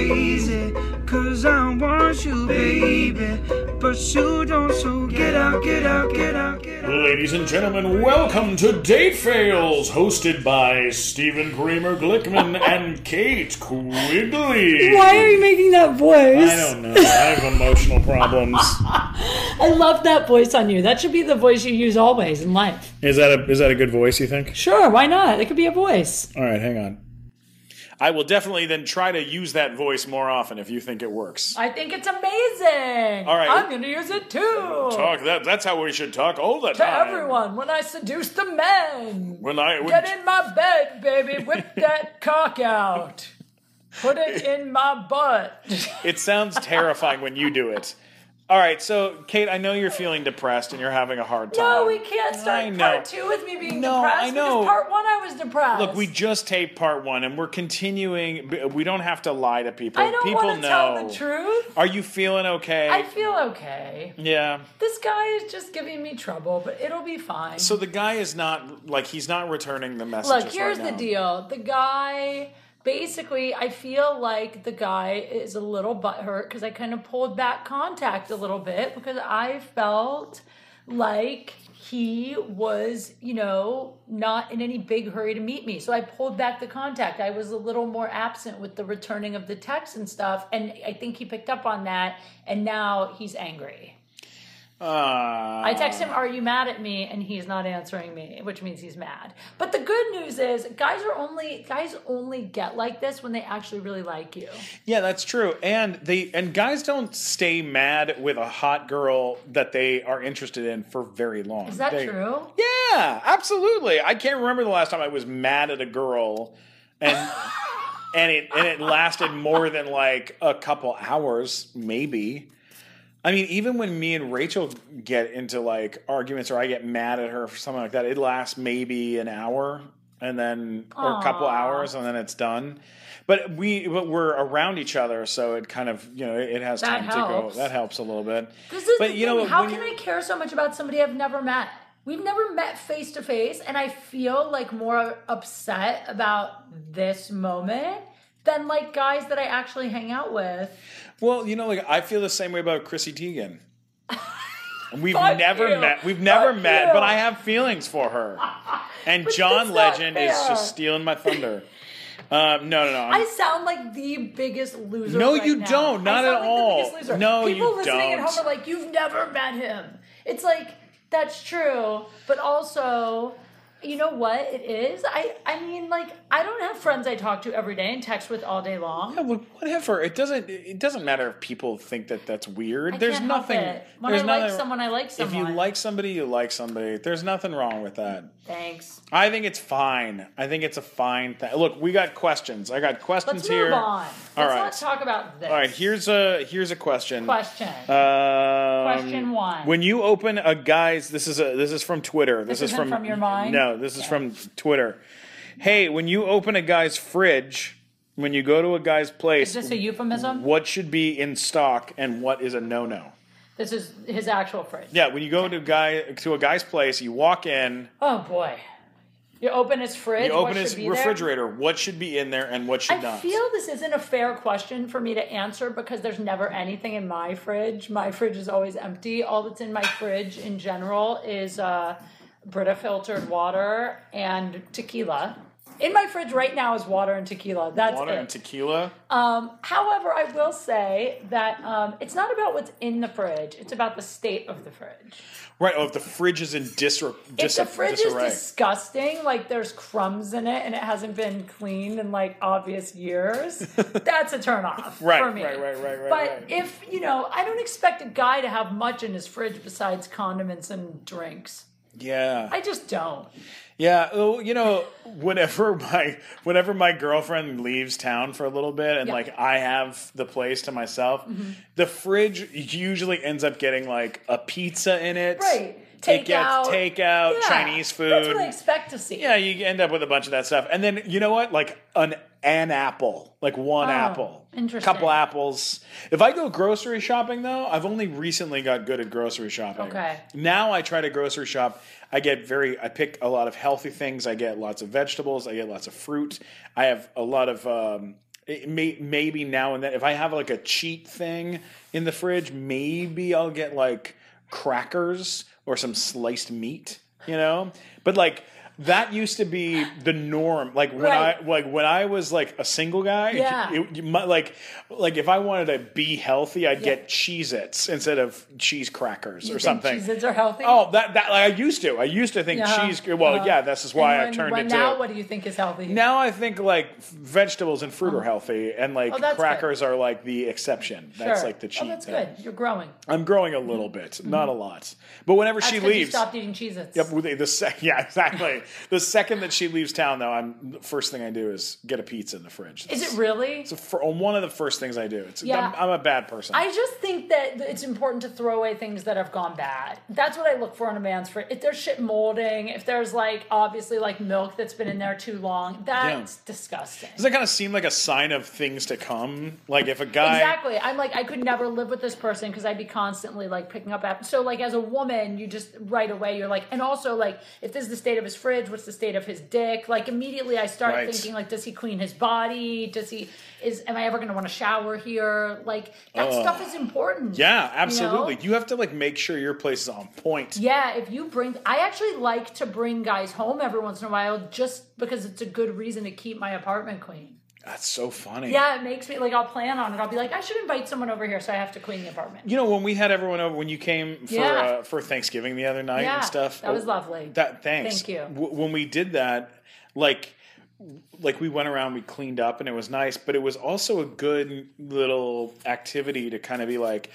crazy, 'cause I want you, baby, but you don't, so get out, get out, get out, get out. Ladies and gentlemen, welcome to Date Fails, hosted by Stephen Kramer Glickman and Kate Quigley. Why are you making that voice? I don't know. I have emotional problems. I love that voice on you. That should be the voice you use always in life. Is that a good voice, you think? Sure, why not? It could be a voice. All right, hang on. I will definitely then try to use that voice more often if you think it works. I think it's amazing. All right. I'm going to use it too. That's how we should talk all the To time. everyone, when I seduce the men. When Get in my bed, baby. Whip that cock out. Put it in my butt. It sounds terrifying when you do it. All right, so, Kate, I know you're feeling depressed and you're having a hard time. No, we can't I start know. part 2 with me being No, depressed. I know. Because part 1 I was depressed. Look, we just taped part 1, and we're continuing. We don't have to lie to people. I don't People want to know. tell the truth. Are you feeling okay? I feel okay. Yeah. This guy is just giving me trouble, but it'll be fine. So the guy is not, he's not returning the messages. Look, here's the deal. The guy, basically, I feel like the guy is a little butthurt because I kind of pulled back contact a little bit because I felt like he was, not in any big hurry to meet me. So I pulled back the contact. I was a little more absent with the returning of the texts and stuff. And I think he picked up on that. And now he's angry. I text him, "Are you mad at me?" And he's not answering me, which means he's mad. But the good news is guys only get like this when they actually really like you. Yeah, that's true. And guys don't stay mad with a hot girl that they are interested in for very long. Is that true? Yeah, absolutely. I can't remember the last time I was mad at a girl and it lasted more than like a couple hours, maybe. I mean, even when me and Rachel get into like arguments or I get mad at her for something like that, it lasts maybe an hour and then or a couple hours and then it's done. But we're around each other, so it kind of it has time to go. That helps a little bit. This is the thing. How can I care so much about somebody I've never met? We've never met face to face, and I feel like more upset about this moment than like guys that I actually hang out with. Well, I feel the same way about Chrissy Teigen. We've never met, but I have feelings for her. And John Legend is just stealing my thunder. No. I sound like the biggest loser. No, right you now. don't. Not at all. The biggest loser. No, People you listening don't. at home are like, "You've never met him." It's like that's true, but also. You know what it is? I mean, like, I don't have friends I talk to every day and text with all day long. Yeah, well, whatever. It doesn't matter if people think that that's weird. There's can't nothing. help it. When I like someone, I like someone. If you like somebody, you like somebody. There's nothing wrong with that. Thanks. I think it's fine. I think it's a fine thing. Look, we got questions. I got questions here. Let's move on. Let's not talk about this. All right, here's a question. Question 1. When you open a guy's, this is from Twitter. This is from your mind? No, this is from Twitter. Hey, when you open a guy's fridge, when you go to a guy's place, is this a euphemism? What should be in stock and what is a no-no? This is his actual fridge. Yeah, when you go to a guy's place, you walk in. Oh boy. You open his fridge. You open his refrigerator. What should be in there and what should not? I feel this isn't a fair question for me to answer because there's never anything in my fridge. My fridge is always empty. All that's in my fridge in general is Brita filtered water and tequila. In my fridge right now is water and tequila. That's water and tequila. However, I will say that it's not about what's in the fridge. It's about the state of the fridge. Right. Oh, if the fridge is in disarray. If the fridge is disgusting, like there's crumbs in it and it hasn't been cleaned in like obvious years, that's a turnoff for me. Right. But if, I don't expect a guy to have much in his fridge besides condiments and drinks. Yeah. I just don't. Yeah, well, whenever my girlfriend leaves town for a little bit and like I have the place to myself, the fridge usually ends up getting like a pizza in it. Right. Takeout, Chinese food. That's what I expect to see. Yeah, you end up with a bunch of that stuff. And then, you know what? Like an apple. Like one apple. Interesting. Couple apples. If I go grocery shopping, though, I've only recently got good at grocery shopping. Okay. Now I try to grocery shop. I pick a lot of healthy things. I get lots of vegetables. I get lots of fruit. I have a lot of maybe now and then, if I have like a cheat thing in the fridge, maybe I'll get like crackers or some sliced meat, you know? But like that used to be the norm. Like when I was like a single guy, like if I wanted to be healthy, I'd get Cheez-Its instead of cheese crackers or something. Cheez-Its are healthy? Oh, that like, I used to think cheese. Well, this is why I turned into. Now, what do you think is healthy? Now I think like vegetables and fruit are healthy, and like crackers are like the exception. That's like the cheat. Oh, that's good. You're growing. I'm growing a little bit, not a lot. But whenever she leaves, you stopped eating Cheez-Its. Yep. Yeah, exactly. The second that she leaves town, though, the first thing I do is get a pizza in the fridge. Is it really? It's one of the first things I do. I'm a bad person. I just think that it's important to throw away things that have gone bad. That's what I look for in a man's fridge. If there's shit molding, if there's like obviously like milk that's been in there too long, that's disgusting. Does that kind of seem like a sign of things to come? Like if a guy... Exactly. I'm like, I could never live with this person because I'd be constantly like picking up after. So like as a woman, you just right away, you're like, and also like if this is the state of his fridge, what's the state of his dick? Like immediately I start thinking like, does he clean his body? Am I ever going to want to shower here? Like that stuff is important. Yeah, absolutely. You know? You have to like make sure your place is on point. Yeah, I actually like to bring guys home every once in a while just because it's a good reason to keep my apartment clean. That's so funny. Yeah, it makes me like, I'll plan on it. I'll be like, I should invite someone over here, so I have to clean the apartment. You know, when we had everyone over, when you came for Thanksgiving the other night and stuff. That was lovely. Thanks. Thank you. When we did that, like we went around, we cleaned up, and it was nice, but it was also a good little activity to kind of be like,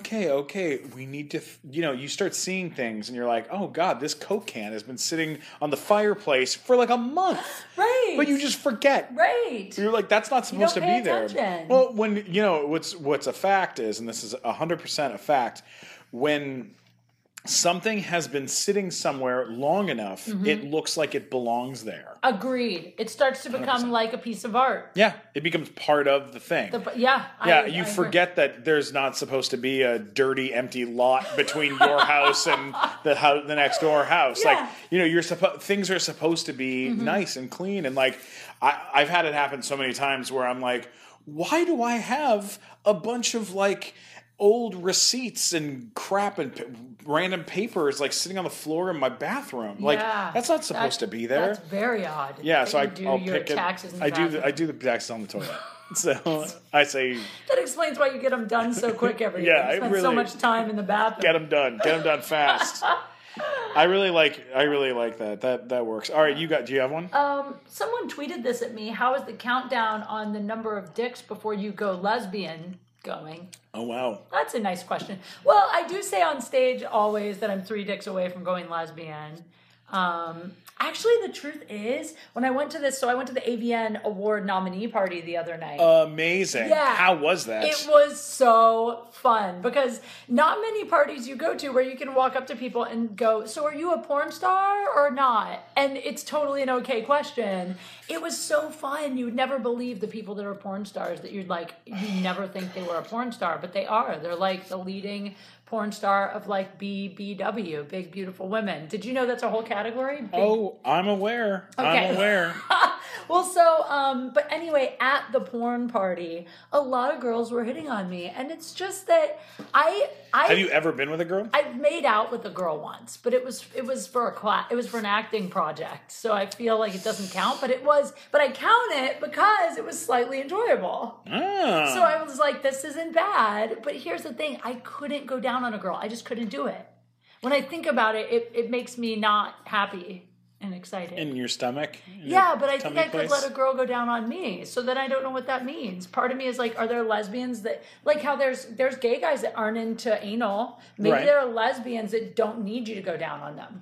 okay, we need to, you start seeing things, and you're like, oh God, this Coke can has been sitting on the fireplace for like a month. Right. But you just forget. Right. You're like, that's not supposed to be there. Attention. Well, when, what's a fact is, and this is 100% a fact, when something has been sitting somewhere long enough, it looks like it belongs there. Agreed. It starts to become 100%. Like a piece of art. Yeah, it becomes part of the thing. You forget that there's not supposed to be a dirty, empty lot between your house and the next door house. Yeah. Like, things are supposed to be nice and clean. And like, I've had it happen so many times where I'm like, why do I have a bunch of like old receipts and crap and random papers like sitting on the floor in my bathroom? Like that's not supposed to be there. That's very odd. Yeah, so I'll pick it. I do the taxes on the toilet. So I say that explains why you get them done so quick every day. Yeah, you spend so much time in the bathroom. Get them done fast. I really like that. That works. All right, do you have one? Someone tweeted this at me. How is the countdown on the number of dicks before you go lesbian going? Oh, wow. That's a nice question. Well, I do say on stage always that I'm 3 dicks away from going lesbian. Actually, the truth is, when I went to the AVN Award nominee party the other night. Amazing. Yeah. How was that? It was so fun because not many parties you go to where you can walk up to people and go, so are you a porn star or not? And it's totally an okay question. It was so fun. You would never believe the people that are porn stars that you never think they were a porn star, but they are. They're like the leading porn star of like BBW, Big Beautiful Women. Did you know that's a whole category? I'm aware. Okay. I'm aware. Well, so, but anyway, at the porn party, a lot of girls were hitting on me, and it's just that Have you ever been with a girl? I've made out with a girl once, but it was for a class. It was for an acting project, so I feel like it doesn't count. But I count it because it was slightly enjoyable. Ah. So I was like, this isn't bad. But here's the thing: I couldn't go down on a girl. I just couldn't do it. When I think about it, it makes me not happy and excited. In your stomach? But I think I could let a girl go down on me. So then I don't know what that means. Part of me is like, are there lesbians that, like how there's gay guys that aren't into anal. Maybe there are lesbians that don't need you to go down on them.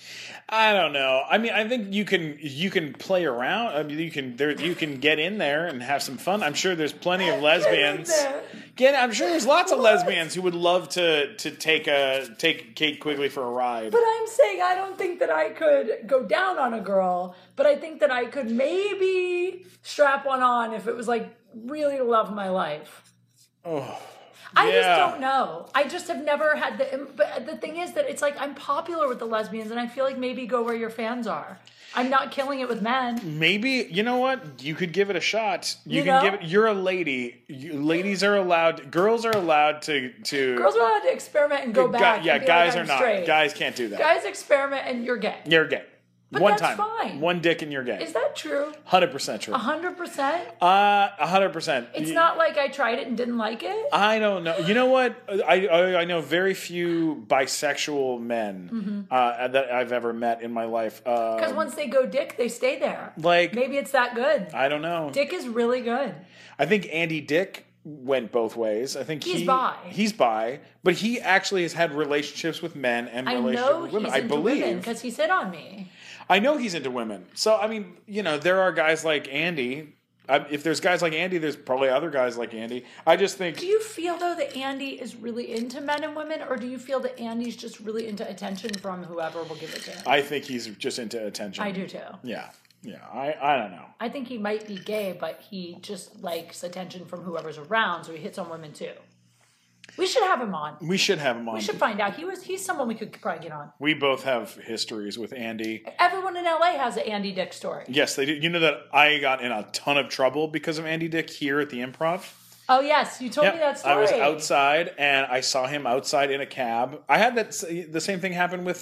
I don't know. I mean, I think you can play around. I mean, you can get in there and have some fun. I'm sure there's plenty of lesbians. I'm sure there's lots of lesbians who would love to take Kate Quigley for a ride. But I'm saying I don't think that I could go down on a girl, but I think that I could maybe strap one on if it was like really the love of my life. Oh, I just don't know. I just have never had but the thing is that it's like I'm popular with the lesbians, and I feel like maybe go where your fans are. I'm not killing it with men. Maybe, you know what? You could give it a shot. You can know? give it. You're a lady. Ladies are allowed. Girls are allowed to. Girls are allowed to experiment and go back. Yeah, and be guys like, are I'm not. straight. Guys can't do that. Guys experiment and you're gay. You're gay. But One that's time. fine. One dick and you're gay. Is that true? 100% true. 100%? 100%. It's not like I tried it and didn't like it? I don't know. You know what? I know very few bisexual men that I've ever met in my life. Because once they go dick, they stay there. Like, maybe it's that good. I don't know. Dick is really good. I think Andy Dick went both ways. I think he's bi. He's bi, but he actually has had relationships with men and relationships with women. I believe because he's hit on me. I know he's into women. So I mean, you know, there are guys like Andy. If there's guys like Andy, there's probably other guys like Andy. I just think. Do you feel though that Andy is really into men and women, or do you feel that Andy's just really into attention from whoever will give it to him? I think he's just into attention. I do too. Yeah. Yeah, I don't know. I think he might be gay, but he just likes attention from whoever's around, so he hits on women too. We should have him on. We should have him on. We should find out. He's someone we could probably get on. We both have histories with Andy. Everyone in LA has an Andy Dick story. Yes, they do. You know that I got in a ton of trouble because of Andy Dick here at the Improv? Oh, yes. You told me that story. I was outside, and I saw him outside in a cab. I had the same thing happen with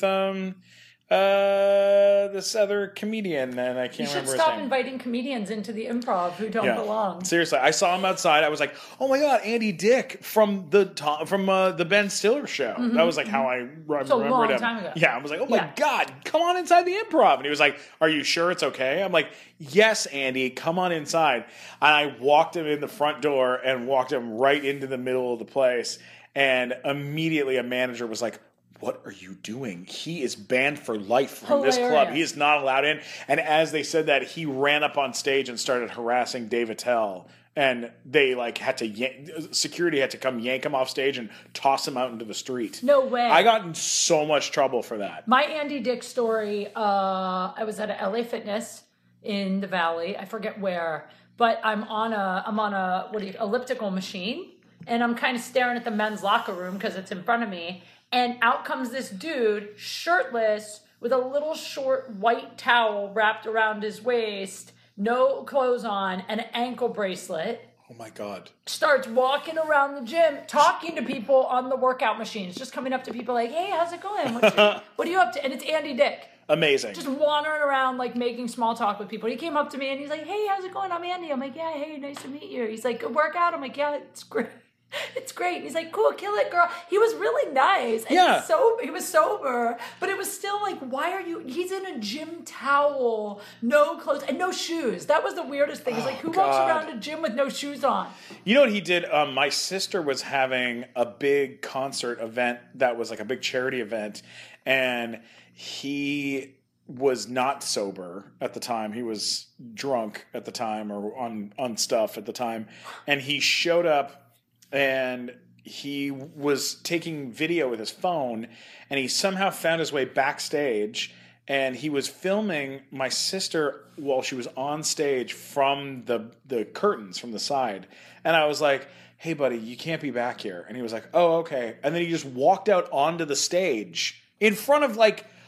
this other comedian, and I can't remember his name. You should stop inviting comedians into the Improv who don't belong. Seriously, I saw him outside. I was like, "Oh my god, Andy Dick from the Ben Stiller show." Mm-hmm. That was like how I remembered him. A long time ago. Yeah, I was like, "Oh my god, come on inside the Improv." And he was like, "Are you sure it's okay?" I'm like, "Yes, Andy, come on inside." And I walked him in the front door and walked him right into the middle of the place. And immediately a manager was like, "What are you doing? He is banned for life from this club. He is not allowed in." And as they said that, he ran up on stage and started harassing Dave Attell. And they had to security had to come yank him off stage and toss him out into the street. No way. I got in so much trouble for that. My Andy Dick story, I was at a LA Fitness in the Valley. I forget where, but I'm on a elliptical machine, and I'm kind of staring at the men's locker room because it's in front of me. And out comes this dude, shirtless, with a little short white towel wrapped around his waist, no clothes on, and an ankle bracelet. Oh my God. Starts walking around the gym, talking to people on the workout machines, just coming up to people like, "Hey, how's it going? What are you up to?" And it's Andy Dick. Amazing. Just wandering around, making small talk with people. He came up to me and he's like, "Hey, how's it going? I'm Andy." I'm like, "Yeah, hey, nice to meet you." He's like, "Good workout?" I'm like, "Yeah, it's great." It's great. He's like, "Cool, kill it, girl." He was really nice. And he was sober, but it was still like, why are you? He's in a gym towel, no clothes, and no shoes. That was the weirdest thing. He's like, who walks around a gym with no shoes on? You know what he did? My sister was having a big concert event that was like a big charity event, and he was not sober at the time. He was drunk at the time or on stuff at the time, and he showed up. And he was taking video with his phone, and he somehow found his way backstage, and he was filming my sister while she was on stage from the curtains from the side. And I was like, "Hey, buddy, you can't be back here." And he was like, "Oh, okay." And then he just walked out onto the stage in front of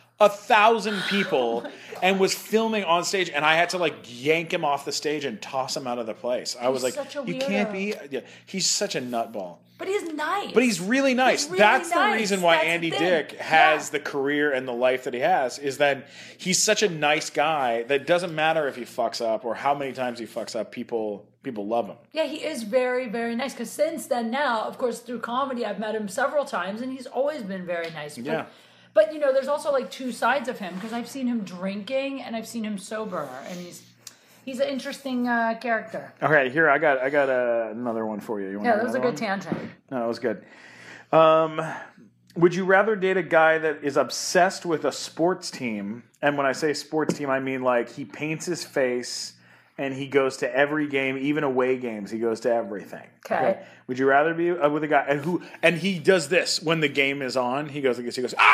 1,000 people and was filming on stage, and I had to yank him off the stage and toss him out of the place. I was like, "You can't be." Yeah, he's such a nutball. But he's nice. But he's really nice. That's the reason why Andy Dick has the career and the life that he has, is that he's such a nice guy that doesn't matter if he fucks up or how many times he fucks up, people love him. Yeah, he is very, very nice. Because since then now, of course, through comedy, I've met him several times, and he's always been very nice. Yeah. But there's also two sides of him, because I've seen him drinking and I've seen him sober, and he's an interesting character. Okay, here I got another one for you. That was a good tangent. No, that was good. Would you rather date a guy that is obsessed with a sports team? And when I say sports team, I mean he paints his face and he goes to every game, even away games. He goes to everything. Okay. Would you rather be with a guy and he does this when the game is on? He goes,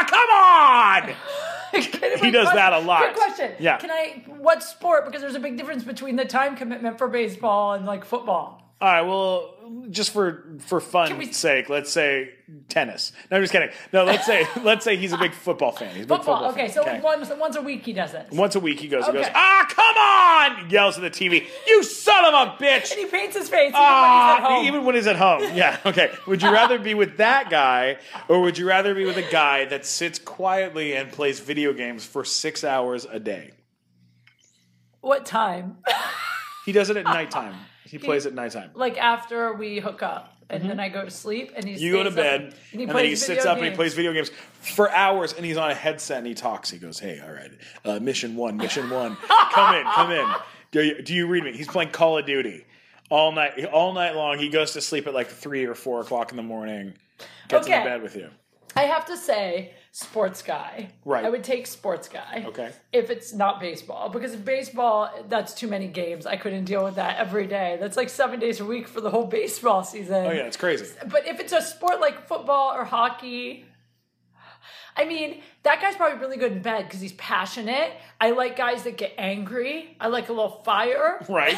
"Ah, come on!" He does that a lot. Good question. Yeah. What sport? Because there's a big difference between the time commitment for baseball and football. All right, well, just for fun's sake, let's say tennis. No, I'm just kidding. No, let's say he's a big football fan. He's a big Football. Okay, fan. so once a week he does it. Once a week he goes, Okay. come on! He yells at the TV, you son of a bitch! And he paints his face even when he's at home. Even when he's at home. Yeah, okay. Would you rather be with that guy, or would you rather be with a guy that sits quietly and plays video games for 6 hours a day? What time? He does it at nighttime. He plays at nighttime. Like after we hook up, and then I go to sleep, and You go to bed, and then he sits up and he plays video games for hours, and he's on a headset and he talks. He goes, "Hey, all right, mission one, come in. Do you read me?" He's playing Call of Duty all night long. He goes to sleep at like 3 or 4 o'clock in the morning. Gets into bed with you. I have to say, sports guy. Right. I would take sports guy. Okay. If it's not baseball. Because if baseball, that's too many games. I couldn't deal with that every day. That's like 7 days a week for the whole baseball season. Oh, yeah, it's crazy. But if it's a sport like football or hockey, I mean, that guy's probably really good in bed because he's passionate. I like guys that get angry. I like a little fire. Right.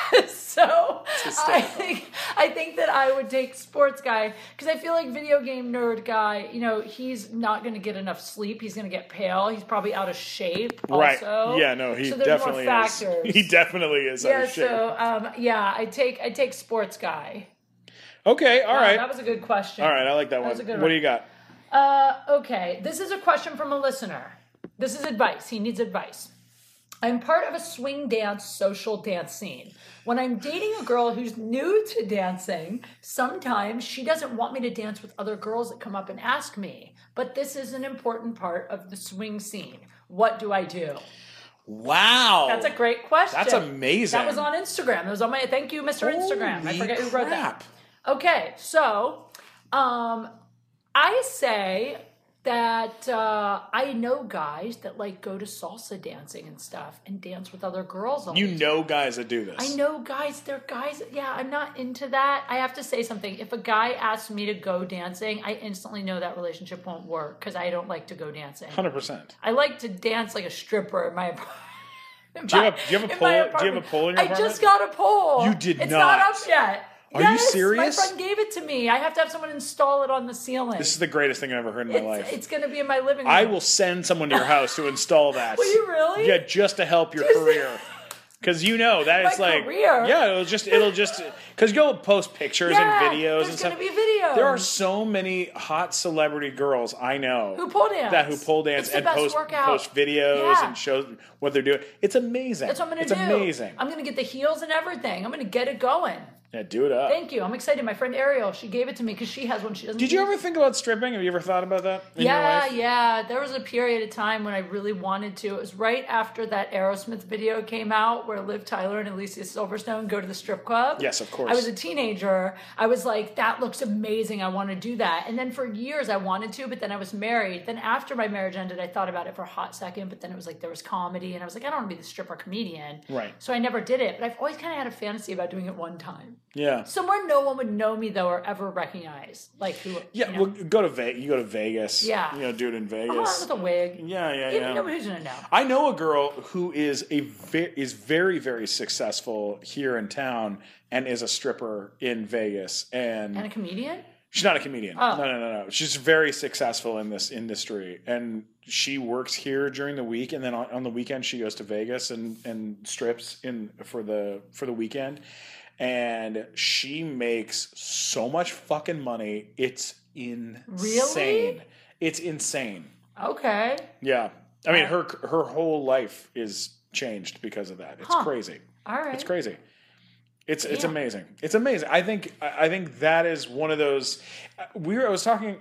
So I think that I would take sports guy because I feel like video game nerd guy, he's not going to get enough sleep. He's going to get pale. He's probably out of shape also. Right. Yeah, no, he definitely is. He definitely is out of shape. So I take sports guy. Okay, all right. That was a good question. All right, I like that one. Was a good what one. do you got? Okay, this is a question from a listener. This is advice. He needs advice. I'm part of a swing dance social dance scene. When I'm dating a girl who's new to dancing, sometimes she doesn't want me to dance with other girls that come up and ask me. But this is an important part of the swing scene. What do I do? Wow. That's a great question. That's amazing. That was on Instagram. It was on my thank you, Mr. Instagram. I forget who wrote that. Crap. Okay, so I say that I know guys that like go to salsa dancing and stuff and dance with other girls all the time. You know guys that do this. I know guys. They're guys. Yeah, I'm not into that. I have to say something. If a guy asks me to go dancing, I instantly know that relationship won't work because I don't like to go dancing. 100%. I like to dance like a stripper in my apartment. Do you have a pole? Do you have a pole in your apartment? I just got a pole. You did It's not. not up yet. Are you serious? My friend gave it to me. I have to have someone install it on the ceiling. This is the greatest thing I've ever heard in my life. It's going to be in my living room. I will send someone to your house to install that. Will you really? Yeah, just to help your career. Because that it's like career? Yeah, it'll just because you'll post pictures and videos and stuff. There's going to be videos. There are so many hot celebrity girls I know who pole dance. And post videos and show what they're doing. It's amazing. That's what I'm going to do. It's amazing. I'm going to get the heels and everything. I'm going to get it going. Yeah, do it up. Thank you. I'm excited. My friend Ariel, she gave it to me because she has one. She doesn't. Did you ever think about stripping? Have you ever thought about that in your life? Yeah. There was a period of time when I really wanted to. It was right after that Aerosmith video came out where Liv Tyler and Alicia Silverstone go to the strip club. Yes, of course. I was a teenager. I was like, that looks amazing. I want to do that. And then for years I wanted to, but then I was married. Then after my marriage ended, I thought about it for a hot second, but then it was like there was comedy and I was like, I don't want to be the stripper comedian. Right. So I never did it, but I've always kind of had a fantasy about doing it one time. Yeah. Somewhere no one would know me though or ever recognize. Like who? Yeah, well, you go to Vegas. Yeah. Do it in Vegas. With a wig. Yeah. Nobody's gonna know. I know a girl who is is very, very successful here in town and is a stripper in Vegas and a comedian. She's not a comedian. Oh. No. She's very successful in this industry, and she works here during the week, and then on the weekend she goes to Vegas and strips for the weekend. And she makes so much fucking money. It's insane. Really? It's insane. Okay. Yeah. I mean, her whole life is changed because of that. It's crazy. All right. It's crazy. It's amazing. It's amazing. I think that is one of those. I was talking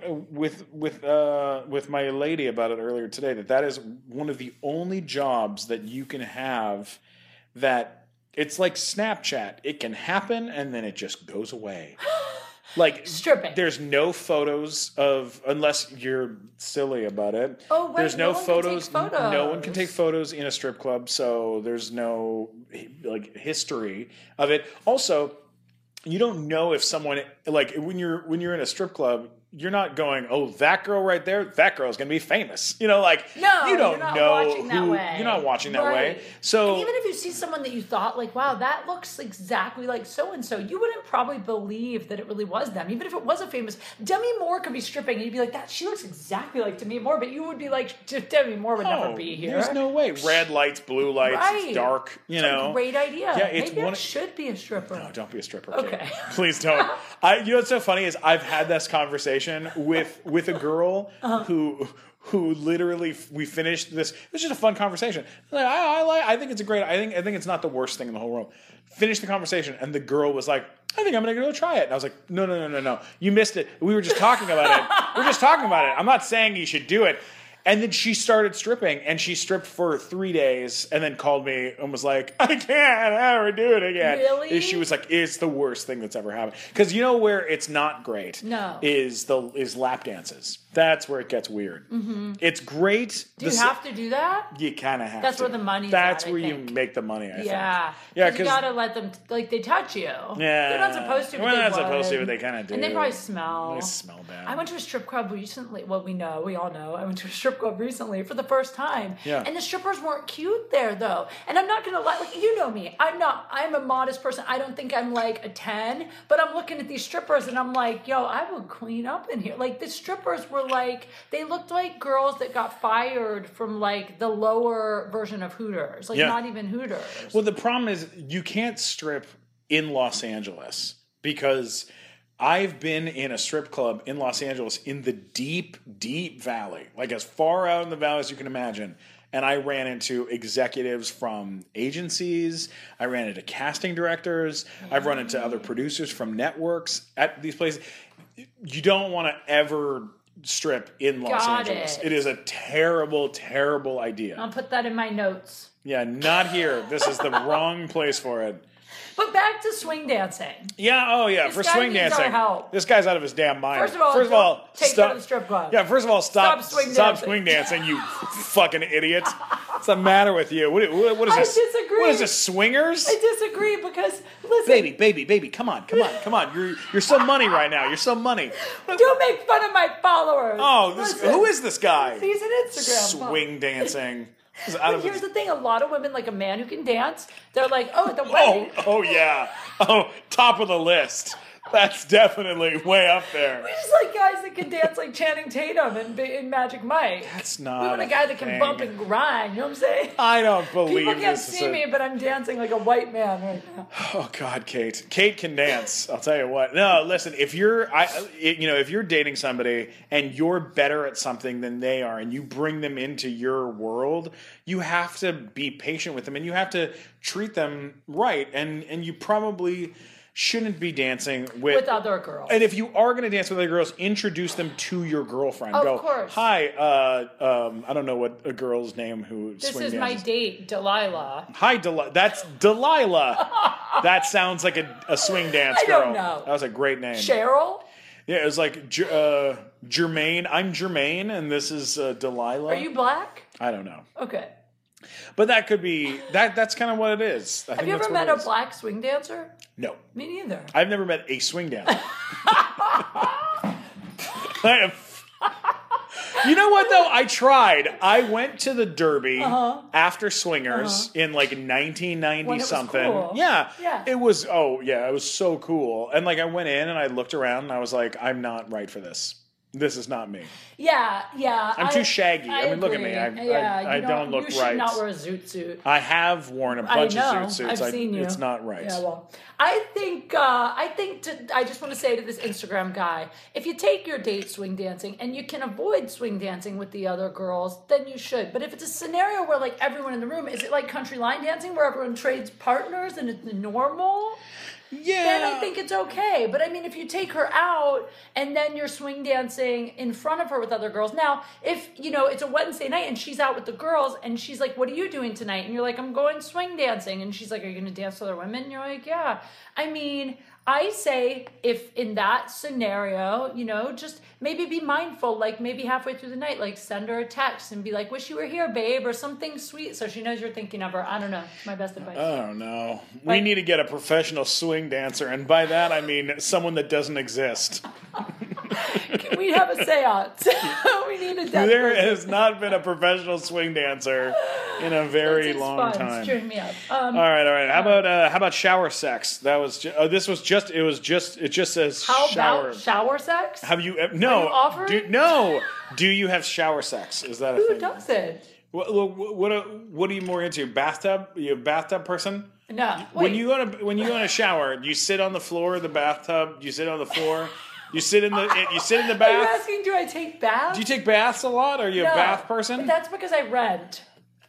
with my lady about it earlier today. That is one of the only jobs that you can have that. It's like Snapchat. It can happen and then it just goes away. Like stripping. There's no photos unless you're silly about it. Oh, right. There's no photos. photos. No one can take photos in a strip club, so there's no history of it. Also, you don't know if someone when you're in a strip club, you're not going, oh, that girl right there, that girl's going to be famous. You know, like, No, you don't you're not know watching that way. You're not watching that Right. way. So, And even if you see someone that you thought, like, wow, that looks exactly like so-and-so, you wouldn't probably believe that it really was them. Even if it was a famous, Demi Moore could be stripping, and you'd be like, that she looks exactly like Demi Moore, but you would be like, Demi Moore would never be here. There's no way. Red lights, blue lights, Right. it's dark, you It's know. a great idea. Yeah, it's Maybe one I of- should be a stripper. No, don't be a stripper. Okay. Kate. Please don't. You know what's so funny is I've had this conversation with a girl who literally we finished this. It was just a fun conversation. Like, I think it's a great. I think it's not the worst thing in the whole world. Finished the conversation, and the girl was like, I think I'm gonna go try it. And I was like, no. You missed it. We were just talking about it. I'm not saying you should do it. And then she started stripping, and she stripped for 3 days, and then called me and was like, I can't ever do it again. Really? And she was like, it's the worst thing that's ever happened. Because you know where it's not great? No. Is lap dances. That's where it gets weird. Mm-hmm. It's great. Do you have to do that? You kind of have That's to. where the money's That's at, I where think. you make the money, I think. Yeah. Yeah, you because gotta let them, like, they touch you. yeah, They're not supposed to, but Well, they they're not supposed to, would. but they kind of do. And they probably smell. They smell bad. I went to a strip club recently. Well, we all know. I went to a strip club recently for the first time. Yeah. And the strippers weren't cute there, though. And I'm not going to lie. Like, you know me. I'm a modest person. I don't think I'm like a 10. But I'm looking at these strippers and I'm like, yo, I would clean up in here. Like, the strippers were like, they looked like girls that got fired from like the lower version of Hooters. Like, Yeah. not even Hooters. Well, the problem is you can't strip in Los Angeles because I've been in a strip club in Los Angeles in the deep, deep valley, like as far out in the valley as you can imagine. And I ran into executives from agencies. I ran into casting directors. I've run into other producers from networks at these places. You don't want to ever strip in Los Got Angeles. it. It is a terrible, terrible idea. I'll put that in my notes. Yeah, not here. This is the wrong place for it. But back to swing dancing. Yeah, oh yeah, This for guy swing needs our dancing. help. This guy's out of his damn mind. First of all, take her to the strip club. Yeah, first of all, stop Stop swing dancing. swing dancing, you fucking idiots. What's the matter with you? What is I this? disagree. What is this, swingers? I disagree because, listen. Baby, come on. You're so money right now. You're so money. Don't make fun of my followers. Oh, Listen, who is this guy? He's an Instagram Swing dancing. He's out But of here's his- the thing: a lot of women, like a man who can dance, they're like, "Oh, at the wedding." Oh yeah. Oh, top of the list. That's definitely way up there. We just like guys that can dance like Channing Tatum in Magic Mike. That's not We want a guy that can thing. bump and grind. You know what I'm saying? I don't believe People can't this is see me, but I'm dancing like a white man right now. Oh God, Kate. Kate can dance. I'll tell you what. No, listen. If you're dating somebody and you're better at something than they are, and you bring them into your world, you have to be patient with them, and you have to treat them right. And you probably shouldn't be dancing With other girls. And if you are going to dance with other girls, introduce them to your girlfriend. Of Go, course. Hi, I don't know what a girl's name who This swing is my dances. date, Delilah. Hi, Delilah. That's Delilah. That sounds like a swing dance I girl. don't know. That was a great name. Cheryl? Yeah, it was like Jermaine. I'm Jermaine, and this is Delilah. Are you black? I don't know, Okay. but that could be that. That's kind of what it is. I Have think you that's ever what met it a is. black swing dancer? No, Me neither. I've never met a swing dancer. I have. You know what though? I tried. I went to the Derby after Swingers in like 1990 When it was something. cool. Yeah. Yeah. It was it was so cool. And like I went in and I looked around and I was like, I'm not right for this. This is not me. Yeah. I'm too shaggy. I mean, look at me. agree. I don't look you should right. not wear a zoot suit. I have worn a I bunch know. of zoot suits. I've seen you. It's not right. Yeah, well, I just want to say to this Instagram guy, if you take your date swing dancing and you can avoid swing dancing with the other girls, then you should. But if it's a scenario where like everyone in the room, is it like country line dancing where everyone trades partners and it's normal? Yeah. Then I think it's okay. But I mean, if you take her out and then you're swing dancing in front of her with other girls. Now, if, it's a Wednesday night and she's out with the girls and she's like, what are you doing tonight? And you're like, I'm going swing dancing. And she's like, are you going to dance with other women? And you're like, yeah. I mean, I say if in that scenario, just maybe be mindful, like maybe halfway through the night, like send her a text and be like, wish you were here, babe, or something sweet so she knows you're thinking of her. I don't know. It's my best advice. I don't know. We need to get a professional swing dancer, and by that I mean someone that doesn't exist. Can we have a seance? We need a dead There person. has not been a professional swing dancer in a very This is long fun. time. Cheering me up. All right. How about shower sex? That was it just says How shower. about shower sex? Have you Are you no? offering? Do you have shower sex? Is that a Who thing? doesn't? What are you more into? Bathtub? Are you a bathtub person? No. When Wait. you go in a shower, do you sit on the floor of the bathtub? Do you sit on the floor? You sit in the Are you bath. asking, do I take baths? Do you take baths a lot? Are you No, a bath but person? that's because I rent.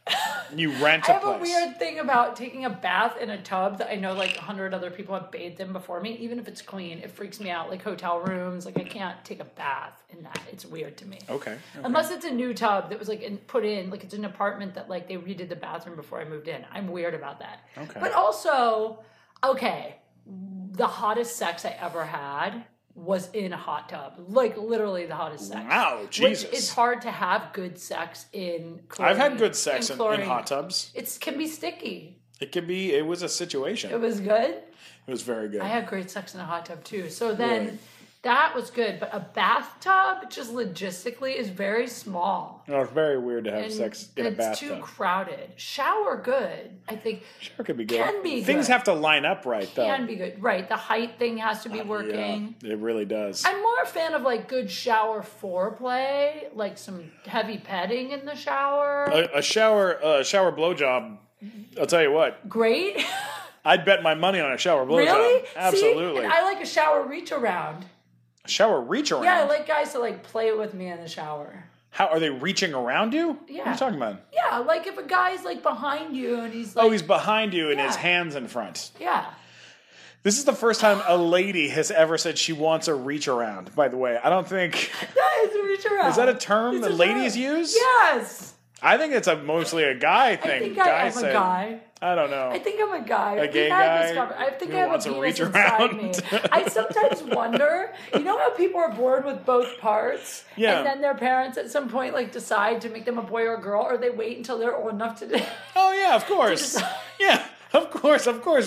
You rent I a have a place. weird thing about taking a bath in a tub that I know like 100 other people have bathed in before me. Even if it's clean, it freaks me out. Like hotel rooms, like I can't take a bath in that. It's weird to me. Okay. Unless it's a new tub that was like put in, like it's an apartment that like they redid the bathroom before I moved in. I'm weird about that. Okay. But also, okay, the hottest sex I ever had was in a hot tub. Like literally the hottest sex. Wow, Jesus. Which it's hard to have good sex in I've had chlorine- good sex in chlorine. hot tubs. It can be sticky. It was a situation. It was good. It was very good. I had great sex in a hot tub too. So then Really? that was good. But a bathtub, just logistically, is very small. Oh, it's very weird to have And sex in a it's bathtub. too crowded. Shower, good. I think Sure, could be good. Can be Things good. have to line up right, though. can be good. Right. The height thing has to be working. Yeah, it really does. I'm more a fan of like good shower foreplay, like some heavy petting in the shower. A shower blowjob. I'll tell you what. Great. I'd bet my money on a shower blowjob. Really? Absolutely. See? And I like a shower reach around. Shower reach around. Yeah, I like guys to like play with me in the shower. How are they reaching around you? Yeah. What are you talking about? Yeah, like if a guy's like behind you and he's like, Oh, he's behind you and his Yeah. hands in front. yeah. This is the first time a lady has ever said she wants a reach around, by the way. I don't think... That is a reach around. Is that a term It's that a ladies term. use? Yes. I think it's mostly a guy thing. I think I Guys am a say- guy. I don't know. I think I'm a guy. A gay We had this guy conver- I think who I have wants a to penis reach inside around. me. I sometimes wonder, you know how people are born with both parts? Yeah. And then their parents at some point like decide to make them a boy or a girl, or they wait until they're old enough to Oh yeah, of course. decide. Yeah, of course.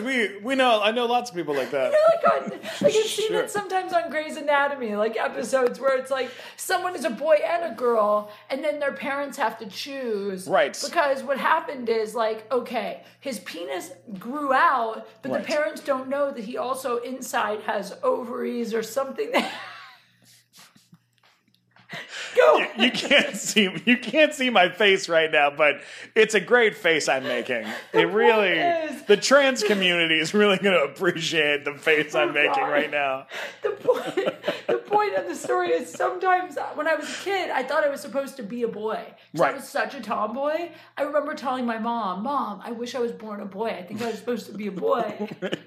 We know. I know lots of people like that. like I've seen Sure. it sometimes on Grey's Anatomy, like episodes where it's like someone is a boy and a girl, and then their parents have to choose. Right. Because what happened is like, okay, his penis grew out, but Right. the parents don't know that he also inside has ovaries or something. Go. You can't see my face right now, but it's a great face I'm making. It really, is- the trans community is really going to appreciate the face I'm making God. right now. The point of the story is sometimes when I was a kid, I thought I was supposed to be a boy. So I Right. was such a tomboy. I remember telling my mom, I wish I was born a boy. I think I was supposed to be a boy. And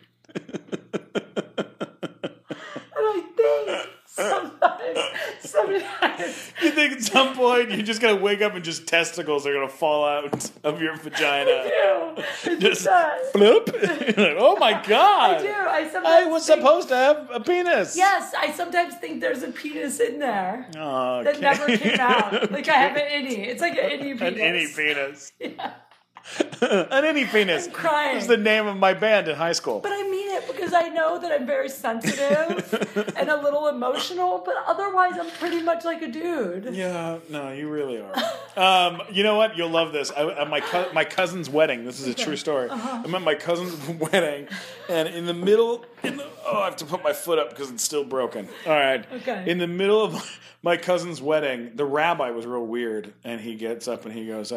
I think sometimes, You think at some point you're just going to wake up and just testicles are going to fall out of your vagina? It Just does. bloop. You're like, oh my god! I do. I sometimes I was think- supposed to have a penis. Yes, I sometimes think there's a penis in there Oh, that never came out. Like I have an innie. It's like an innie penis. An innie penis. Yeah. An innie penis. I'm crying. Was the name of my band in high school. But I mean it because I know that I'm very sensitive and a little emotional, but otherwise I'm pretty much like a dude. Yeah, no, you really are. You know what? You'll love this. At my cousin's wedding. This is a true story. I'm at my cousin's wedding, and in the middle, I have to put my foot up because it's still broken. All right. Okay. In the middle of my cousin's wedding, the rabbi was real weird, and he gets up and he goes,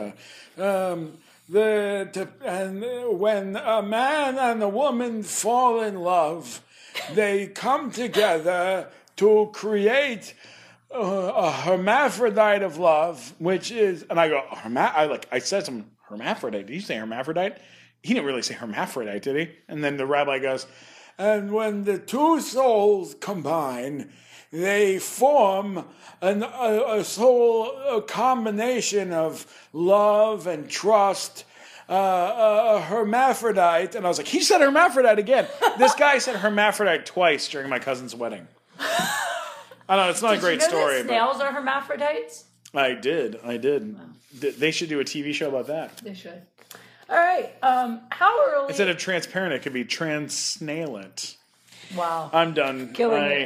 when a man and a woman fall in love, they come together to create a hermaphrodite of love, which is, and I go, I said some hermaphrodite. Did you say hermaphrodite? He didn't really say hermaphrodite, did he? And then the rabbi goes, and when the two souls combine, they form a combination of love and trust, a hermaphrodite. And I was like, he said hermaphrodite again. This guy said hermaphrodite twice during my cousin's wedding. I know, it's not a great Did you know story, that snails are hermaphrodites? but I did. They should do a TV show about that. They should. All right. How early? Instead of transparent, it could be transnailent. Wow. I'm done. Killing it.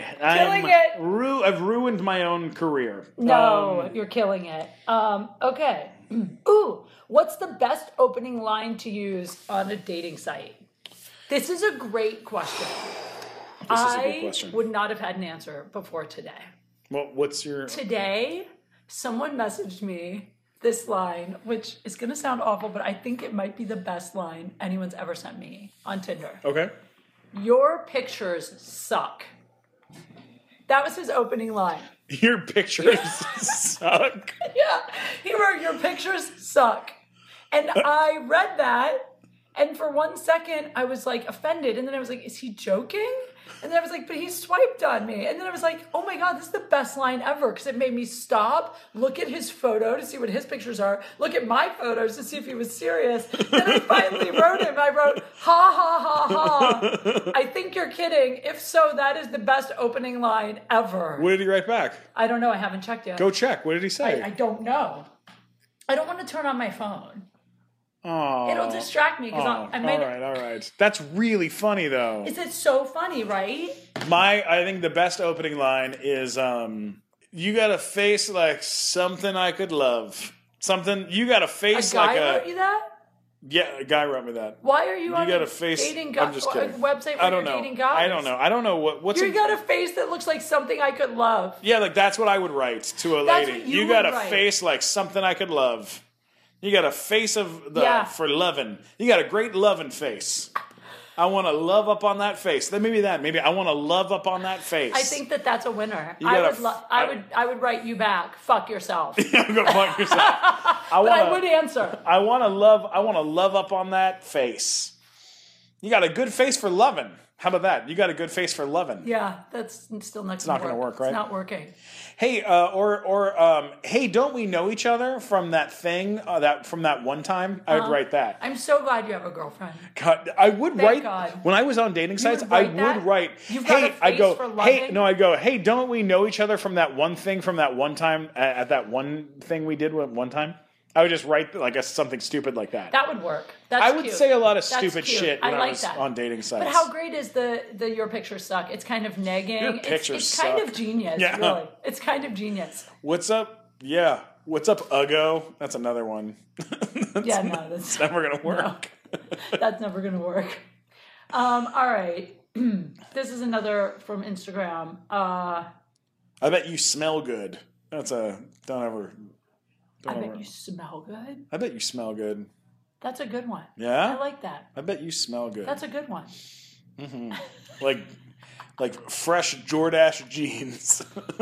I've ruined my own career. No, you're killing it. Okay. Ooh, what's the best opening line to use on a dating site? This is a great question. This is a good question. I would not have had an answer before today. Well, what's your... Today, someone messaged me this line, which is going to sound awful, but I think it might be the best line anyone's ever sent me on Tinder. Okay. Your pictures suck. That was his opening line. Your pictures suck. Yeah. He wrote, your pictures suck. And I read that, and for 1 second, I was like offended. And then I was like, is he joking? And then I was like, but he swiped on me. And then I was like, oh my God, this is the best line ever. Because it made me stop, look at his photo to see what his pictures are, look at my photos to see if he was serious. Then I finally wrote him. I wrote, ha, ha, ha, ha. I think you're kidding. If so, that is the best opening line ever. What did he write back? I don't know. I haven't checked yet. Go check. What did he say? I don't know. I don't want to turn on my phone. Oh. It'll distract me because I might. All right. That's really funny, though. Is it so funny, right? I think the best opening line is, you got a face like something I could love. You got a face like a... A guy wrote you that? Yeah, a guy wrote me that. Why are you on got a face... dating I'm just kidding. website where I don't know. dating guys? I don't know. What's You got a face that looks like something I could love. Yeah, like that's what I would write to a That's lady. what you got would a write. face like something I could love. You got a face for loving. You got a great loving face. I want to love up on that face. Then maybe I want to love up on that face. I think that's a winner. I would write you back. Fuck yourself. Go fuck yourself. I would answer. I want to love up on that face. You got a good face for loving. How about that? You got a good face for loving. Yeah, that's still not. It's not going to work, right? It's not working. Hey, hey, don't we know each other from that thing? From that one time? I would write that. I'm so glad you have a girlfriend. God, I would write God. when I was on dating sites. would write I that? would write. You've got hey, a face I go. for Hey, loving? no, I go. Hey, don't we know each other from that one thing? From that one time at that one thing we did one time? I would just write like something stupid like that. That would work. That's I would cute. say a lot of That's stupid cute. shit when I like was that. on dating sites. But how great is the your pictures suck? It's kind of negging. Your pictures it's kind suck. of genius, Yeah. really. It's kind of genius. What's up? Yeah. What's up, Uggo? That's another one. That's never gonna work. No. That's never gonna work. All right. This is another from Instagram. I bet you smell good. That's a I bet you smell good. I bet you smell good. That's a good one. Yeah? I like that. I bet you smell good. That's a good one. Mm-hmm. like fresh Jordache jeans.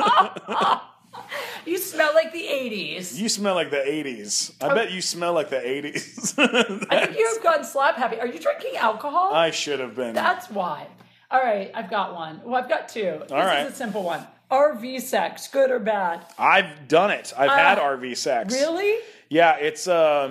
You smell like the 80s. You smell like the 80s. I bet you smell like the 80s. I think you've gone slap happy. Are you drinking alcohol? I should have been. That's why. All right, I've got one. Well, I've got two. This right. is a simple one. RV sex, good or bad? I've done it. I've had RV sex. Really? Yeah, it's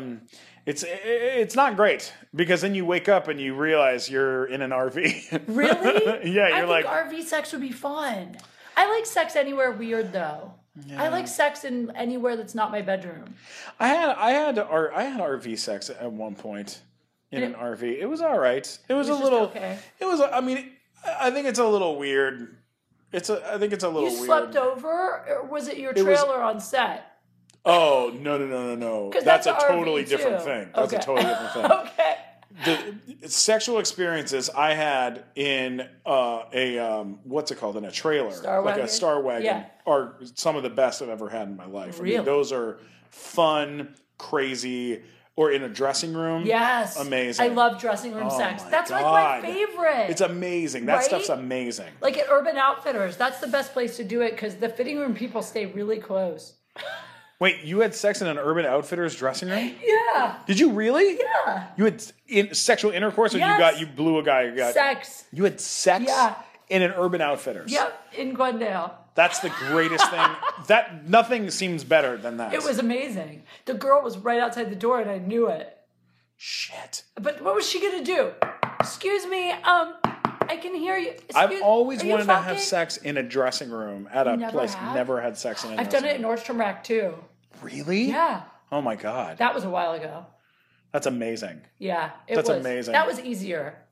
not great because then you wake up and you realize you're in an RV. Really? Yeah, you're I think RV sex would be fun. I like sex anywhere weird though. Yeah. I like sex in anywhere that's not my bedroom. I had RV sex at one point in an RV. It was all right. It was a little. Okay. It was. I mean, I think it's a little weird. I think it's a little weird. You slept over, or was it your trailer on set? Oh no! 'Cause That's a RV totally too. different thing. That's a totally different thing. Okay. The sexual experiences I had in what's it called, in a trailer, like a Star Wagon, are some of the best I've ever had in my life. Really? I mean, those are fun, crazy, or in a dressing room. Yes, amazing. I love dressing room sex. That's God. like my favorite. It's amazing. That stuff's amazing. Like at Urban Outfitters, that's the best place to do it because the fitting room people stay really close. Wait, you had sex in an Urban Outfitters dressing room? Yeah. Did you really? Yeah. You had sexual intercourse, or Yes. you blew a guy? Sex. You had sex? Yeah. In an Urban Outfitters. Yep, in Glendale. That's the greatest thing. Nothing seems better than that. It was amazing. The girl was right outside the door and I knew it. Shit. But what was she gonna do? Excuse me, I can hear you. I've always wanted to have sex in a dressing room at a never place. have? Never had sex in a I've done it in Nordstrom Rack too. Really? Yeah. Oh my God. That was a while ago. That's amazing. Yeah. That's amazing. That was easier.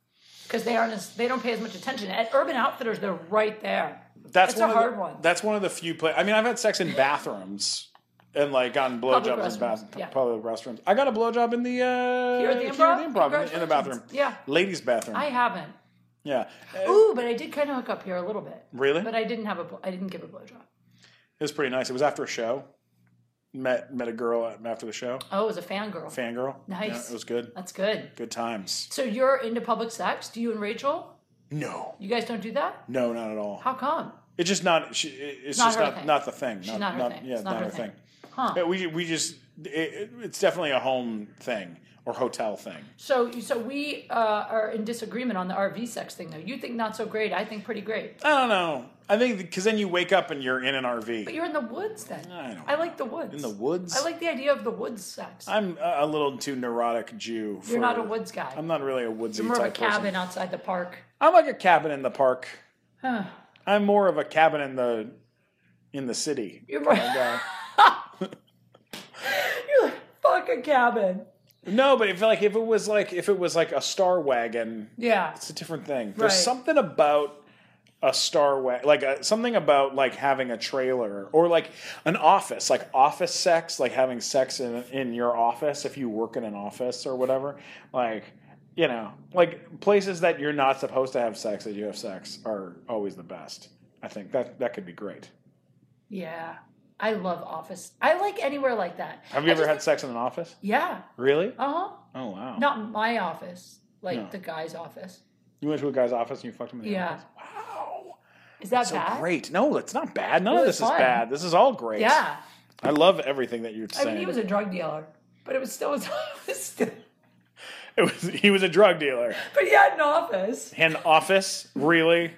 because they don't pay as much attention. At Urban Outfitters, they're right there. That's It's a hard one. That's one of the few places. I mean, I've had sex in bathrooms and like gotten blowjobs in public restrooms. I got a blowjob in the Here at the Improv? in the bathroom. Yeah. Ladies' bathroom. I haven't. Yeah. Ooh, but I did kind of hook up here a little bit. Really? But I didn't give a blowjob. It was pretty nice. It was after a show. Met a girl after the show. Oh, it was a fangirl. Fangirl. Nice. Yeah, it was good. That's good. Good times. So you're into public sex? Do you and Rachel? No. You guys don't do that? No, not at all. How come? It's just not. It's Not just her not thing. not the thing. She's not her thing. Yeah, It's not not her her thing. thing. Huh. Yeah, we just. It's definitely a home thing or hotel thing. So we are in disagreement on the RV sex thing, though. You think not so great. I think pretty great. I don't know. I think because then you wake up and you're in an RV. But you're in the woods then. I like the woods. In the woods? I like the idea of the woods sex. I'm a little too neurotic Jew. You're not a woods guy. I'm not really a woodsy You're more of a type person. cabin outside the park. I'm like a cabin in the park. Huh. I'm more of a cabin in the city. You're more... guy. You're like, fuck a cabin. No, but if it was like a Star Wagon, Yeah. it's a different thing. Right. There's something about a Star Wagon, like something about like having a trailer or like an office, like office sex, like having sex in your office if you work in an office or whatever. Like, you know, like places that you're not supposed to have sex that you have sex are always the best. I think that could be great. Yeah. I love office. I like anywhere like that. Have you ever had sex in an office? Yeah. Really? Uh-huh. Oh, wow. Not my office. Like No. the guy's office. You went to a guy's office and you fucked him in the Yeah. office? Wow. Is that So bad? great. No, it's not bad. None It of was this is fun. bad. This is all great. Yeah. I love everything that you're I saying. mean, he was a drug dealer, but it was still his office. He was a drug dealer. But he had an office. An office? Really?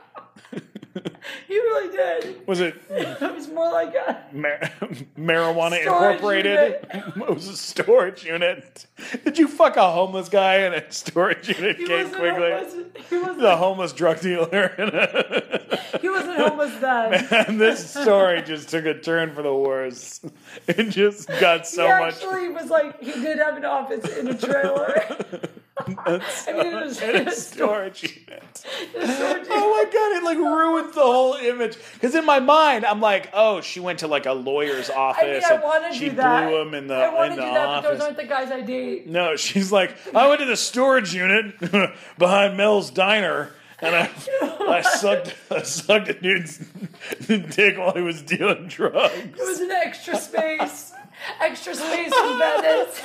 He really did. Was it It was more like a... Marijuana Storage Incorporated? It was a storage unit. Did you fuck a homeless guy in a storage unit, Kate Quigley? He wasn't, The homeless drug dealer. he wasn't homeless then. And this story just took a turn for the worse. It just got so he much. actually was like, he did have an office in a trailer. I mean, it was in a storage unit. storage Oh my god, it like ruins the whole image. Because in my mind, I'm like, oh, she went to like a lawyer's office I and want to she do that. blew him in the I want to do that, office. but those aren't the guys I date. No, she's like, I went to the storage unit behind Mel's Diner. And I sucked a dude's dick while he was dealing drugs. It was an extra space in Venice.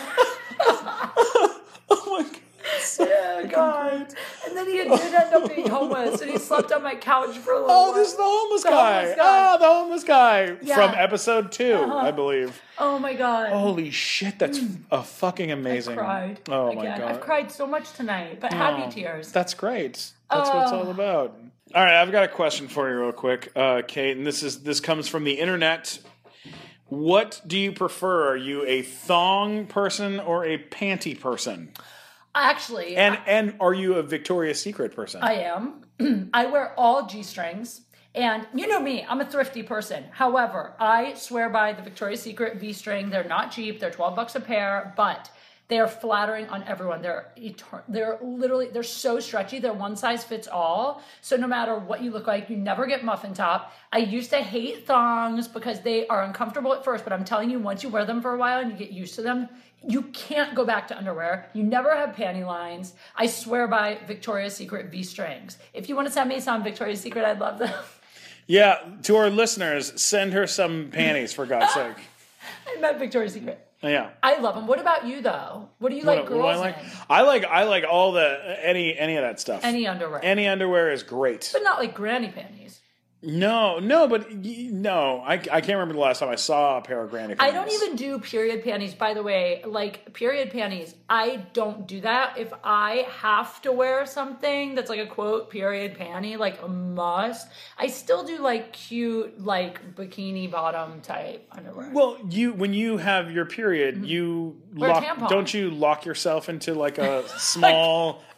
Oh my god. Yeah, God. And then he did end up being homeless, and he slept on my couch for a little while. Oh, this is the homeless The guy. homeless guy. Oh, the homeless guy Yeah. from episode 2, I believe. Oh my God. Holy shit, that's a fucking amazing. I cried. Oh again. my god. I've cried so much tonight, but happy tears. That's great. That's what it's all about. All right, I've got a question for you real quick, Kate, and this comes from the internet. What do you prefer? Are you a thong person or a panty person? Actually, And are you a Victoria's Secret person? I am. I wear all G-strings. And you know me, I'm a thrifty person. However, I swear by the Victoria's Secret V-string. They're not cheap. They're $12 a pair, but they are flattering on everyone. They're so stretchy. They're one size fits all. So no matter what you look like, you never get muffin top. I used to hate thongs because they are uncomfortable at first, but I'm telling you, once you wear them for a while and you get used to them, you can't go back to underwear. You never have panty lines. I swear by Victoria's Secret V-strings. If you want to send me some Victoria's Secret, I'd love them. Yeah, to our listeners, send her some panties for God's sake. I meant Victoria's Secret. Yeah. I love them. What about you, though? What do you like What do girls I like? in? I like all the any of that stuff. Any underwear. Any underwear is great. But not like granny panties. No, but no, I can't remember the last time I saw a pair of granny I panties. don't even do period panties, by the way. Like, period panties, I don't do that. If I have to wear something that's like a quote period panty, like a must, I still do like cute, like bikini bottom type underwear. Well, when you have your period, you Wear a tampon. don't you lock yourself into like a small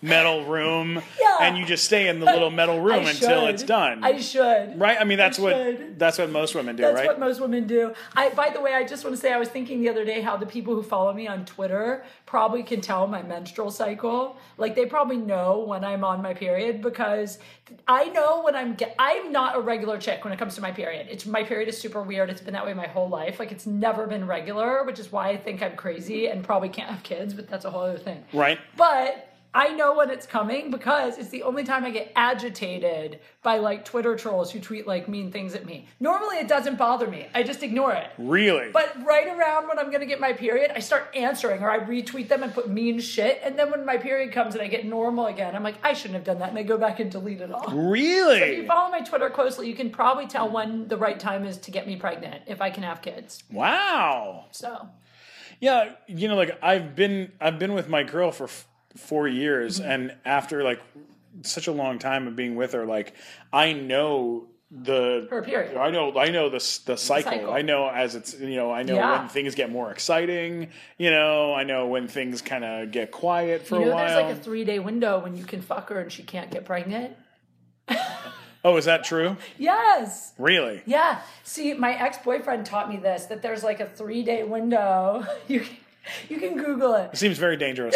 metal room, Yeah. and you just stay in the little metal room until it's done. I should. Right? I mean, that's what should. most women do, That's right? what most women do. By the way, I just want to say I was thinking the other day how the people who follow me on Twitter probably can tell my menstrual cycle. Like they probably know when I'm on my period because I know when I'm not a regular chick when it comes to my period. My period is super weird. It's been that way my whole life. Like it's never been regular, which is why I think I'm crazy and probably can't have kids, but that's a whole other thing. Right. But I know when it's coming because it's the only time I get agitated by like Twitter trolls who tweet like mean things at me. Normally it doesn't bother me. I just ignore it. Really? But right around when I'm going to get my period, I start answering or I retweet them and put mean shit. And then when my period comes and I get normal again, I'm like, I shouldn't have done that. And I go back and delete it all. Really? So if you follow my Twitter closely, you can probably tell when the right time is to get me pregnant if I can have kids. Wow. So. Yeah, like I've been with my girl for 4 years, Mm-hmm. and after like such a long time of being with her, like I know her period. I know the cycle. I know as it's I know when things get more exciting. I know when things kind of get quiet for a while. There's like a 3-day window when you can fuck her and she can't get pregnant. Oh, is that true? Yes. Really? Yeah. See, my ex-boyfriend taught me this, that there's like a 3-day window. You can Google it. It seems very dangerous.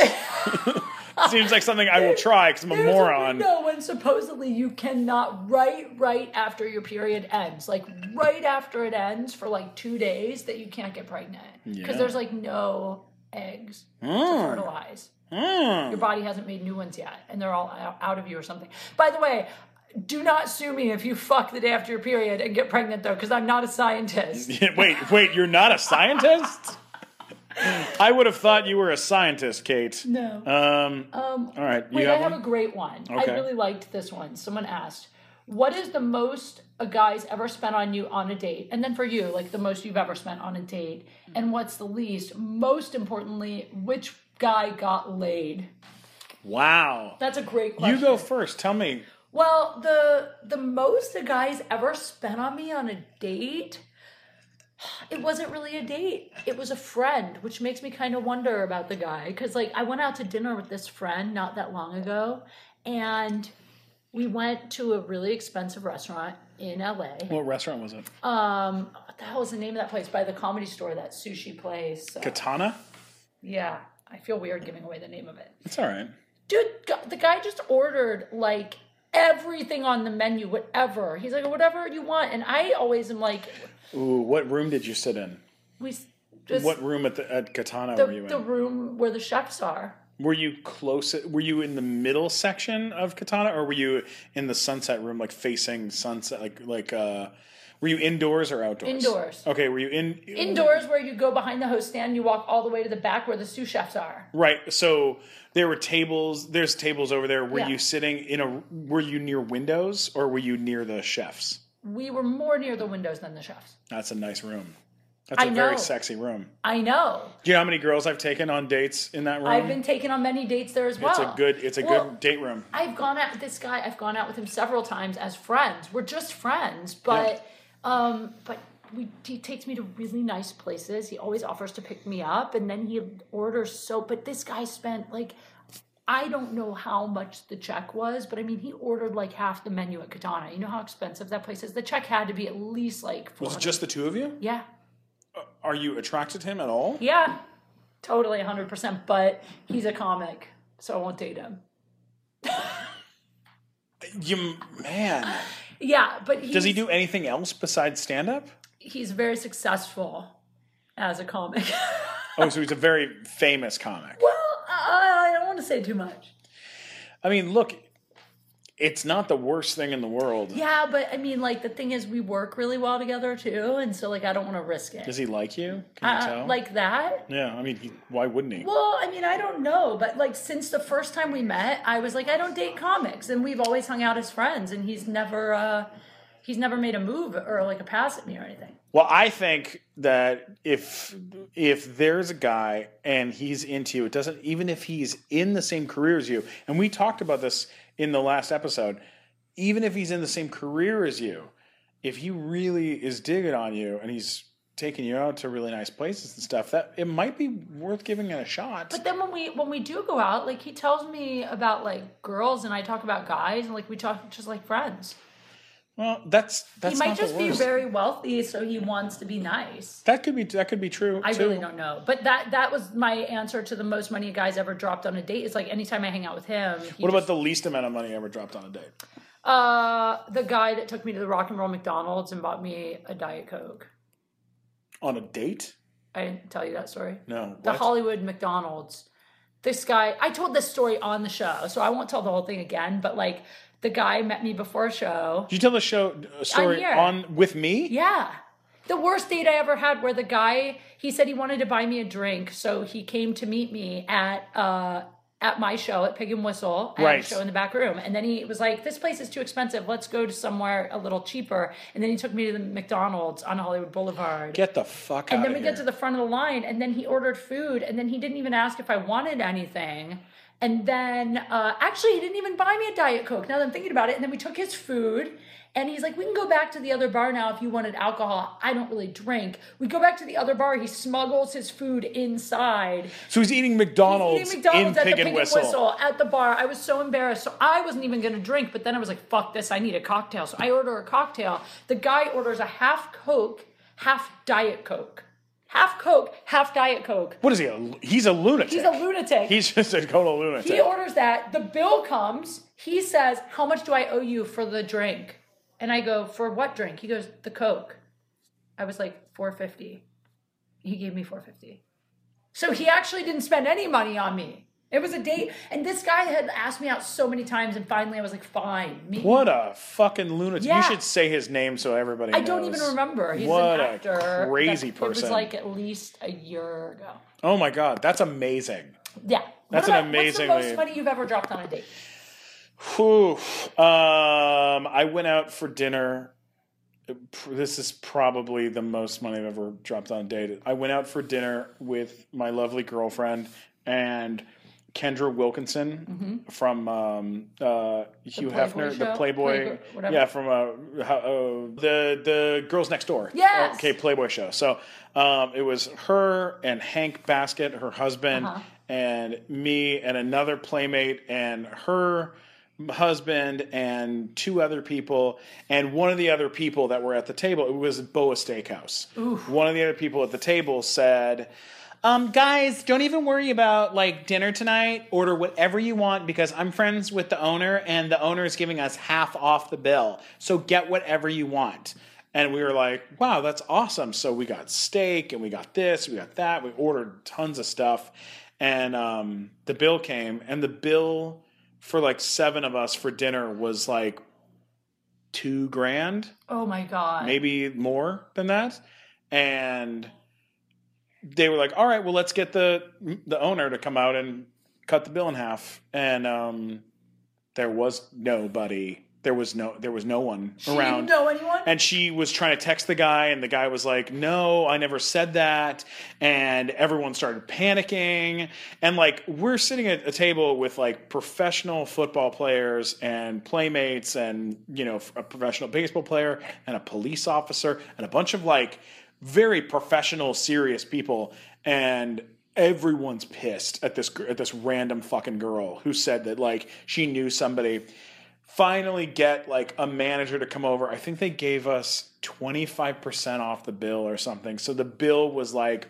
It seems like something I will try because I'm a moron. There's a window when supposedly you cannot, right after your period ends, like right after it ends for like 2 days, that you can't get pregnant. Because there's like no eggs to fertilize. Your body hasn't made new ones yet, and they're all out of you or something. By the way, do not sue me if you fuck the day after your period and get pregnant, though, because I'm not a scientist. Wait, you're not a scientist? I would have thought you were a scientist, Kate. No. All right. Wait, I have a great one. Okay. I really liked this one. Someone asked, what is the most a guy's ever spent on you on a date? And then for you, like the most you've ever spent on a date. And what's the least? Most importantly, which guy got laid? Wow. That's a great question. You go first. Tell me. Well, the most a guy's ever spent on me on a date, it wasn't really a date. It was a friend, which makes me kind of wonder about the guy. Because, like, I went out to dinner with this friend not that long ago, and we went to a really expensive restaurant in LA. What restaurant was it? What the hell was the name of that place? By the Comedy Store, that sushi place. Katana? Yeah. I feel weird giving away the name of it. It's all right. Dude, the guy just ordered, like, everything on the menu, whatever. He's like, whatever you want. And I always am like... Ooh, what room did you sit in? What room at Katana were you in? The room where the chefs are. Were you close? Were you in the middle section of Katana, or were you in the sunset room, like facing sunset? Were you indoors or outdoors? Indoors. Okay, were you indoors where you go behind the host stand, you walk all the way to the back where the sous chefs are. Right. So there were tables. There's tables over there. Were you sitting were you near windows or were you near the chefs? We were more near the windows than the chefs. That's a nice room. That's a very sexy room. I know. Do you know how many girls I've taken on dates in that room? I've been taken on many dates there as well. It's a good date room. I've gone out with this guy. I've gone out with him several times as friends. We're just friends, but he takes me to really nice places. He always offers to pick me up, and then he orders But this guy spent I don't know how much the check was, but I mean, he ordered like half the menu at Katana. You know how expensive that place is? The check had to be at least like $400. Was it just the two of you? Yeah. Are you attracted to him at all? Yeah, totally 100%. But he's a comic, so I won't date him. Man. Yeah, but does he do anything else besides stand-up? He's very successful as a comic. Oh, so he's a very famous comic. Well, I don't want to say too much. I mean, look, it's not the worst thing in the world. Yeah, but I mean, like, the thing is, we work really well together, too, and so, like, I don't want to risk it. Does he like you? Can you tell? Like that? Yeah, I mean, why wouldn't he? Well, I mean, I don't know, but, like, since the first time we met, I was like, I don't date comics, and we've always hung out as friends, and he's never made a move or, like, a pass at me or anything. Well, I think that if there's a guy and he's into you, it doesn't, even if he's in the same career as you, and we talked about this in the last episode, even if he's in the same career as you, if he really is digging on you and he's taking you out to really nice places and stuff, that it might be worth giving it a shot. But then when we do go out, like he tells me about like girls and I talk about guys and like we talk just like friends. Well, that's he might not just the be worst. very wealthy, so he wants to be nice. That could be true. I too. really don't know, but that was my answer to the most money a guy's ever dropped on a date. It's like anytime I hang out with him. What about the least amount of money ever dropped on a date? The guy that took me to the Rock and Roll McDonald's and bought me a Diet Coke. On a date? I didn't tell you that story. No. The What? Hollywood McDonald's. This guy, I told this story on the show, so I won't tell the whole thing again, but like the guy met me before a show. Did you tell the story here. on with me? Yeah. The worst date I ever had where the guy, he said he wanted to buy me a drink, so he came to meet me at my show at Pig and Whistle. I had a show in the back room. And then he was like, this place is too expensive. Let's go to somewhere a little cheaper. And then he took me to the McDonald's on Hollywood Boulevard. Get the fuck out And of then we here. get to the front of the line, and then he ordered food, and then he didn't even ask if I wanted anything. And then, actually, he didn't even buy me a Diet Coke, now that I'm thinking about it. And then we took his food, and he's like, we can go back to the other bar now if you wanted alcohol. I don't really drink. We go back to the other bar. He smuggles his food inside. So he's eating McDonald's, He's eating McDonald's in at Pig the and Pig Whistle. at the bar. I was so embarrassed. So I wasn't even going to drink, but then I was like, fuck this. I need a cocktail. So I order a cocktail. The guy orders a half Coke, half Diet Coke. Half Coke, half Diet Coke. What is he? He's a lunatic. He's a lunatic. He's just a total lunatic. He orders that. The bill comes. He says, how much do I owe you for the drink? And I go, for what drink? He goes, the Coke. I was like, $4.50. He gave me $4.50. So he actually didn't spend any money on me. It was a date. And this guy had asked me out so many times. And finally I was like, fine. What a fucking lunatic. Yeah. You should say his name so everybody knows. I don't even remember. He's what an actor. a crazy person. It was like at least a year ago. Oh my God. That's amazing. Yeah. That's What's an the amazingly- most money you've ever dropped on a date? Whew. I went out for dinner. This is probably the most money I've ever dropped on a date. I went out for dinner with my lovely girlfriend and Kendra Wilkinson from Hugh Hefner, show? the Playboy, whatever. yeah, from the Girls Next Door, Yes! okay, Playboy show. So it was her and Hank Baskett, her husband, and me and another playmate and her husband and two other people, and one of the other people that were at the table, it was Boa Steakhouse. Oof. One of the other people at the table said, guys, don't even worry about like dinner tonight. Order whatever you want because I'm friends with the owner and the owner is giving us half off the bill. So get whatever you want. And we were like, wow, that's awesome. So we got steak and we got this, we got that. We ordered tons of stuff. And the bill came, and the bill for like 7 of us for dinner was like $2,000. Oh my God. Maybe more than that. And they were like, all right, well, let's get the owner to come out and cut the bill in half. And there was nobody. There was no one She around. didn't know anyone? And she was trying to text the guy, and the guy was like, no, I never said that. And everyone started panicking. And like, we're sitting at a table with like professional football players and playmates and, you know, a professional baseball player and a police officer and a bunch of like very professional, serious people. And everyone's pissed at this random fucking girl who said that like she knew somebody. Finally get like a manager to come over. I think they gave us 25% off the bill or something. So the bill was like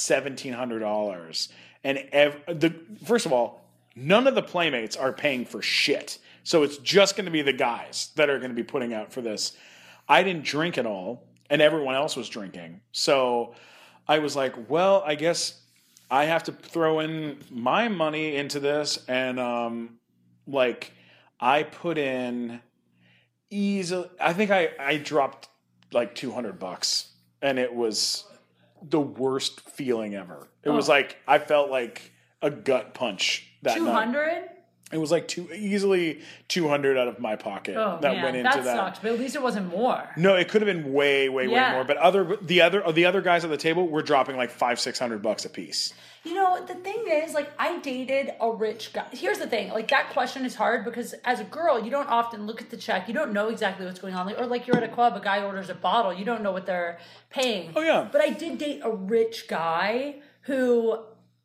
$1,700. And first of all, none of the playmates are paying for shit. So it's just going to be the guys that are going to be putting out for this. I didn't drink at all, and everyone else was drinking. So I was like, well, I guess I have to throw in my money into this. And I put in easily, I think I dropped like $200, and it was the worst feeling ever. It was like, I felt like a gut punch that night. 200? It was like easily $200 out of my pocket Oh, that man, went into that. that sucks. But at least it wasn't more. No, it could have been way more. But the other guys at the table were dropping like $500-$600 a piece. You know, the thing is, like, I dated a rich guy. Here's the thing. Like, that question is hard because as a girl, you don't often look at the check. You don't know exactly what's going on. Like, or like you're at a club, a guy orders a bottle. You don't know what they're paying. Oh, yeah. But I did date a rich guy who...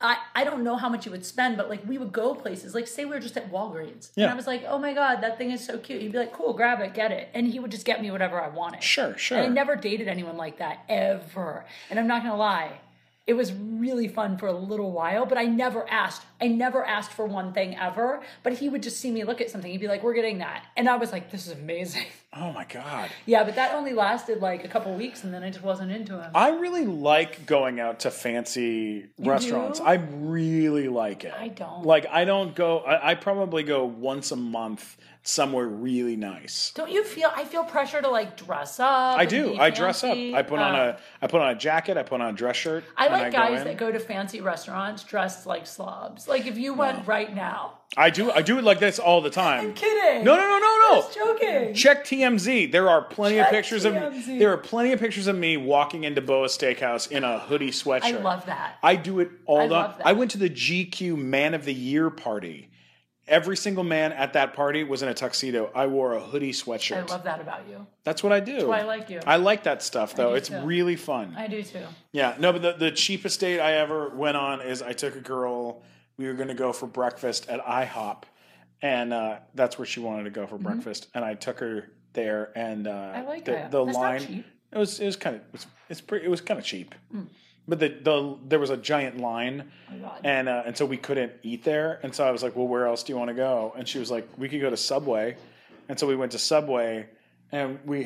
I don't know how much he would spend, but like we would go places. Like say we were just at Walgreens. Yeah. And I was like, oh my God, that thing is so cute. He'd be like, cool, grab it, get it. And he would just get me whatever I wanted. Sure. And I never dated anyone like that ever. And I'm not going to lie. It was really fun for a little while, but I never asked. I never asked for one thing ever, but he would just see me look at something. He'd be like, we're getting that. And I was like, this is amazing. Oh my God. Yeah, but that only lasted like a couple weeks and then I just wasn't into him. I really like going out to fancy restaurants. do? I really like it. I don't. Like, I don't go, I probably go once a month somewhere really nice. Don't you feel, I feel pressure to like dress up. I and do. be I dress up. fancy. I put on a jacket. I put on a dress shirt. I and like go guys in. that go to fancy restaurants dressed like slobs. Like if you went right now. I do it like this all the time. I'm kidding. No. I was joking. Check TMZ. There are plenty of Check pictures TMZ. There are plenty of pictures of me walking into Boa Steakhouse in a hoodie sweatshirt. I love that. I do it all I the love time. that. I went to the GQ Man of the Year party. Every single man at that party was in a tuxedo. I wore a hoodie sweatshirt. I love that about you. That's what I do. That's why I like you. I like that stuff though. do It's too. really fun. I do too. Yeah, no, but the cheapest date I ever went on is I took a girl. We were going to go for breakfast at IHOP, and that's where she wanted to go for breakfast. And I took her there, and I like the that. the That's not line. cheap. It was kind of it was kind of cheap, but there was a giant line, Oh my God. and so we couldn't eat there. And so I was like, well, where else do you want to go? And she was like, we could go to Subway. And so we went to Subway, and we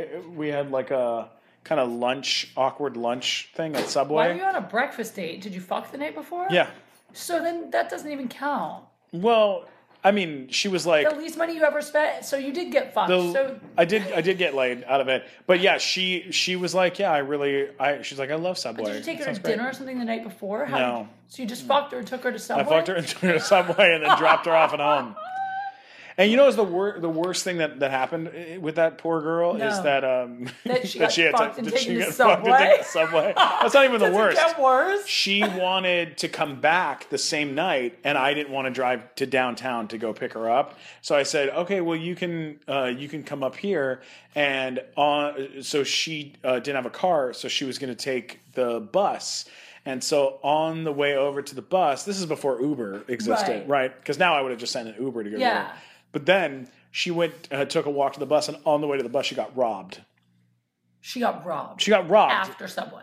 had like a kind of awkward lunch thing at Subway. Why were you on a breakfast date? Did you fuck the night before? Yeah. So then that doesn't even count. Well, I mean, she was like, The least money you ever spent. So you did get fucked. So I did get laid out of it. But yeah, she was like, yeah, she's like, I love Subway. did you take her Sounds to great. dinner or something the night before? No. So you just fucked her and took her to Subway? I fucked her and took her to Subway and then dropped her off at home. And you know what's the worst thing that happened with that poor girl is that That she got fucked and taken to fucked and Subway? taken to Subway. That's not even the Does worst. it get worse? She wanted to come back the same night, and I didn't want to drive to downtown to go pick her up. So I said, "Okay, well you can come up here." And so she didn't have a car, so she was going to take the bus. And so on the way over to the bus, this is before Uber existed, right? Because now I would have just sent an Uber to go get her. But then she took a walk to the bus, and on the way to the bus, she got robbed. She got robbed. She got robbed After Subway.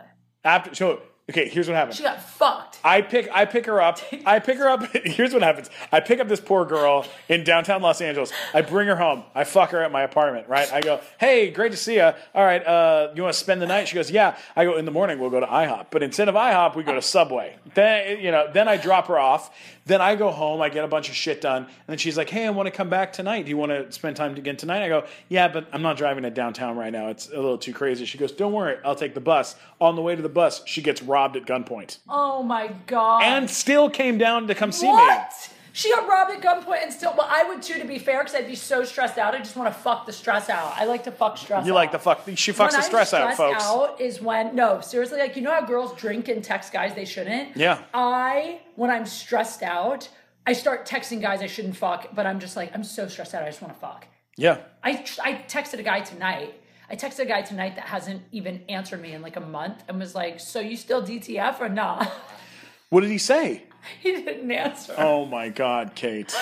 Okay, here's what happened. She got fucked. I pick her up. Here's what happens. I pick up this poor girl in downtown Los Angeles. I bring her home. I fuck her at my apartment, right? I go, hey, great to see you. All right, you want to spend the night? She goes, yeah. I go, in the morning, we'll go to IHOP. But instead of IHOP, we go to Subway. Then I drop her off. Then I go home. I get a bunch of shit done. And then she's like, hey, I want to come back tonight. Do you want to spend time again tonight? I go, yeah, but I'm not driving to downtown right now. It's a little too crazy. She goes, don't worry. I'll take the bus. On the way to the bus, she gets robbed at gunpoint. Oh my God. And still came down to come see What? me. She got robbed at gunpoint and still, well, I would too, to be fair, because I'd be so stressed out. I just want to fuck the stress out. I like to fuck stress out. You like the fuck? She fucks the stress out, folks. Out is when, no, seriously, like, you know how girls drink and text guys they shouldn't? Yeah. When I'm stressed out, I start texting guys I shouldn't fuck, but I'm just like, I'm so stressed out, I just want to fuck. Yeah. I texted a guy tonight. That hasn't even answered me in like a month and was like, so you still DTF or not? What did he say? He didn't answer. Oh my God, Kate.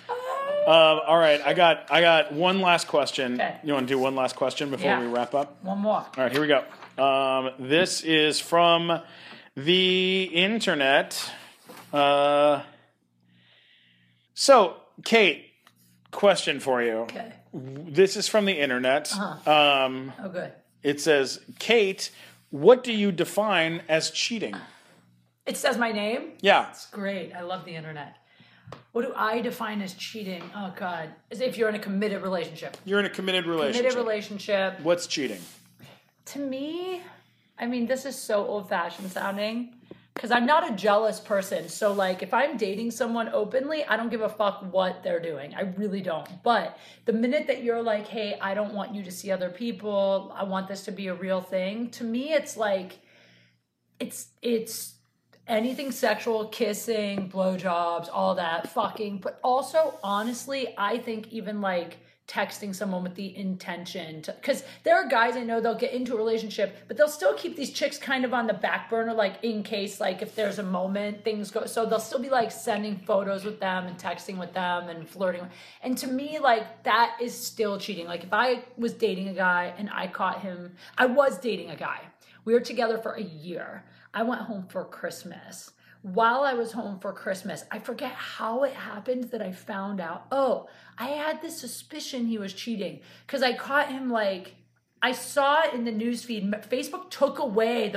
All right, I got one last question. Okay. You want to do one last question before we wrap up? One more. All right, here we go. This is from the internet. So, Kate, question for you. Okay. This is from the internet. Oh, good. It says, Kate, what do you define as cheating? It says my name? Yeah. It's great. I love the internet. What do I define as cheating? Oh, God. As if you're in a committed relationship. You're in a committed relationship. Committed relationship. What's cheating? To me, I mean, this is so old-fashioned sounding, because I'm not a jealous person. So like if I'm dating someone openly, I don't give a fuck what they're doing. I really don't. But the minute that you're like, hey, I don't want you to see other people, I want this to be a real thing, to me it's like it's anything sexual, kissing, blowjobs, all that, fucking. But also, honestly, I think even like texting someone with the intention to, because there are guys I know, they'll get into a relationship, but they'll still keep these chicks kind of on the back burner, like in case, like if there's a moment, things go, so they'll still be like sending photos with them and texting with them and flirting. And to me, like that is still cheating. Like if I was dating a guy and I caught him, I was dating a guy. We were together for a year. I went home for Christmas. While I was home for Christmas, I forget how it happened that I found out, oh, I had this suspicion he was cheating because I caught him like, I saw it in the newsfeed. Facebook took away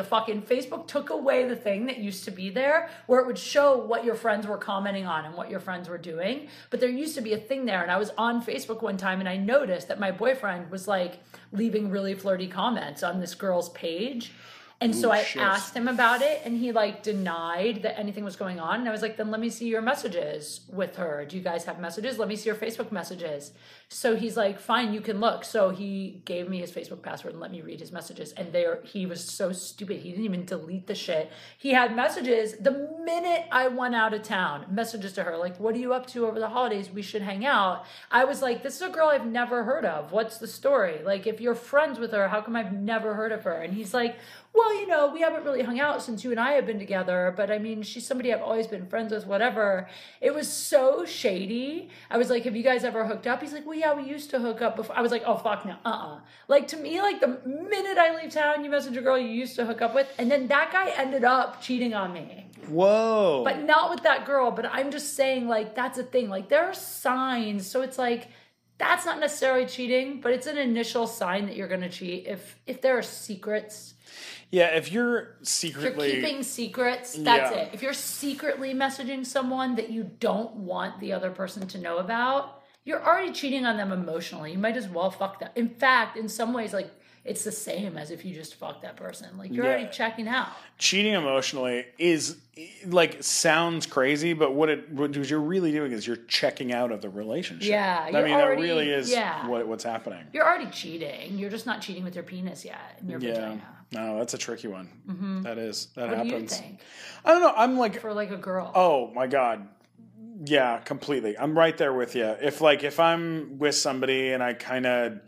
the thing that used to be there where it would show what your friends were commenting on and what your friends were doing. But there used to be a thing there. And I was on Facebook one time and I noticed that my boyfriend was like leaving really flirty comments on this girl's page. And so I asked him about it and he like denied that anything was going on. And I was like, then let me see your messages with her. Do you guys have messages? Let me see your Facebook messages. So he's like, fine, you can look. So he gave me his Facebook password and let me read his messages. And he was so stupid. He didn't even delete the shit. He had messages the minute I went out of town, messages to her, like, what are you up to over the holidays? We should hang out. I was like, this is a girl I've never heard of. What's the story? Like, if you're friends with her, how come I've never heard of her? And he's like, well, you know, we haven't really hung out since you and I have been together, but I mean, she's somebody I've always been friends with, whatever. It was so shady. I was like, have you guys ever hooked up? He's like, well, yeah, we used to hook up before. I was like, oh, fuck no, Like, to me, like, the minute I leave town, you message a girl you used to hook up with, and then that guy ended up cheating on me. Whoa. But not with that girl, but I'm just saying, like, that's a thing. Like, there are signs, so it's like, that's not necessarily cheating, but it's an initial sign that you're going to cheat if there are secrets. Yeah, if you're secretly... If you're keeping secrets, that's it. If you're secretly messaging someone that you don't want the other person to know about, you're already cheating on them emotionally. You might as well fuck that. In fact, in some ways, like, it's the same as if you just fuck that person. Like, you're already checking out. Cheating emotionally is, like, sounds crazy, but what you're really doing is you're checking out of the relationship. Yeah. I mean, that really is what's happening. You're already cheating. You're just not cheating with your penis yet in your vagina. No, that's a tricky one. Mm-hmm. That happens. What do you think? I don't know. I'm like... For, like, a girl. Oh, my God. Yeah, completely. I'm right there with you. If I'm with somebody and I kind of...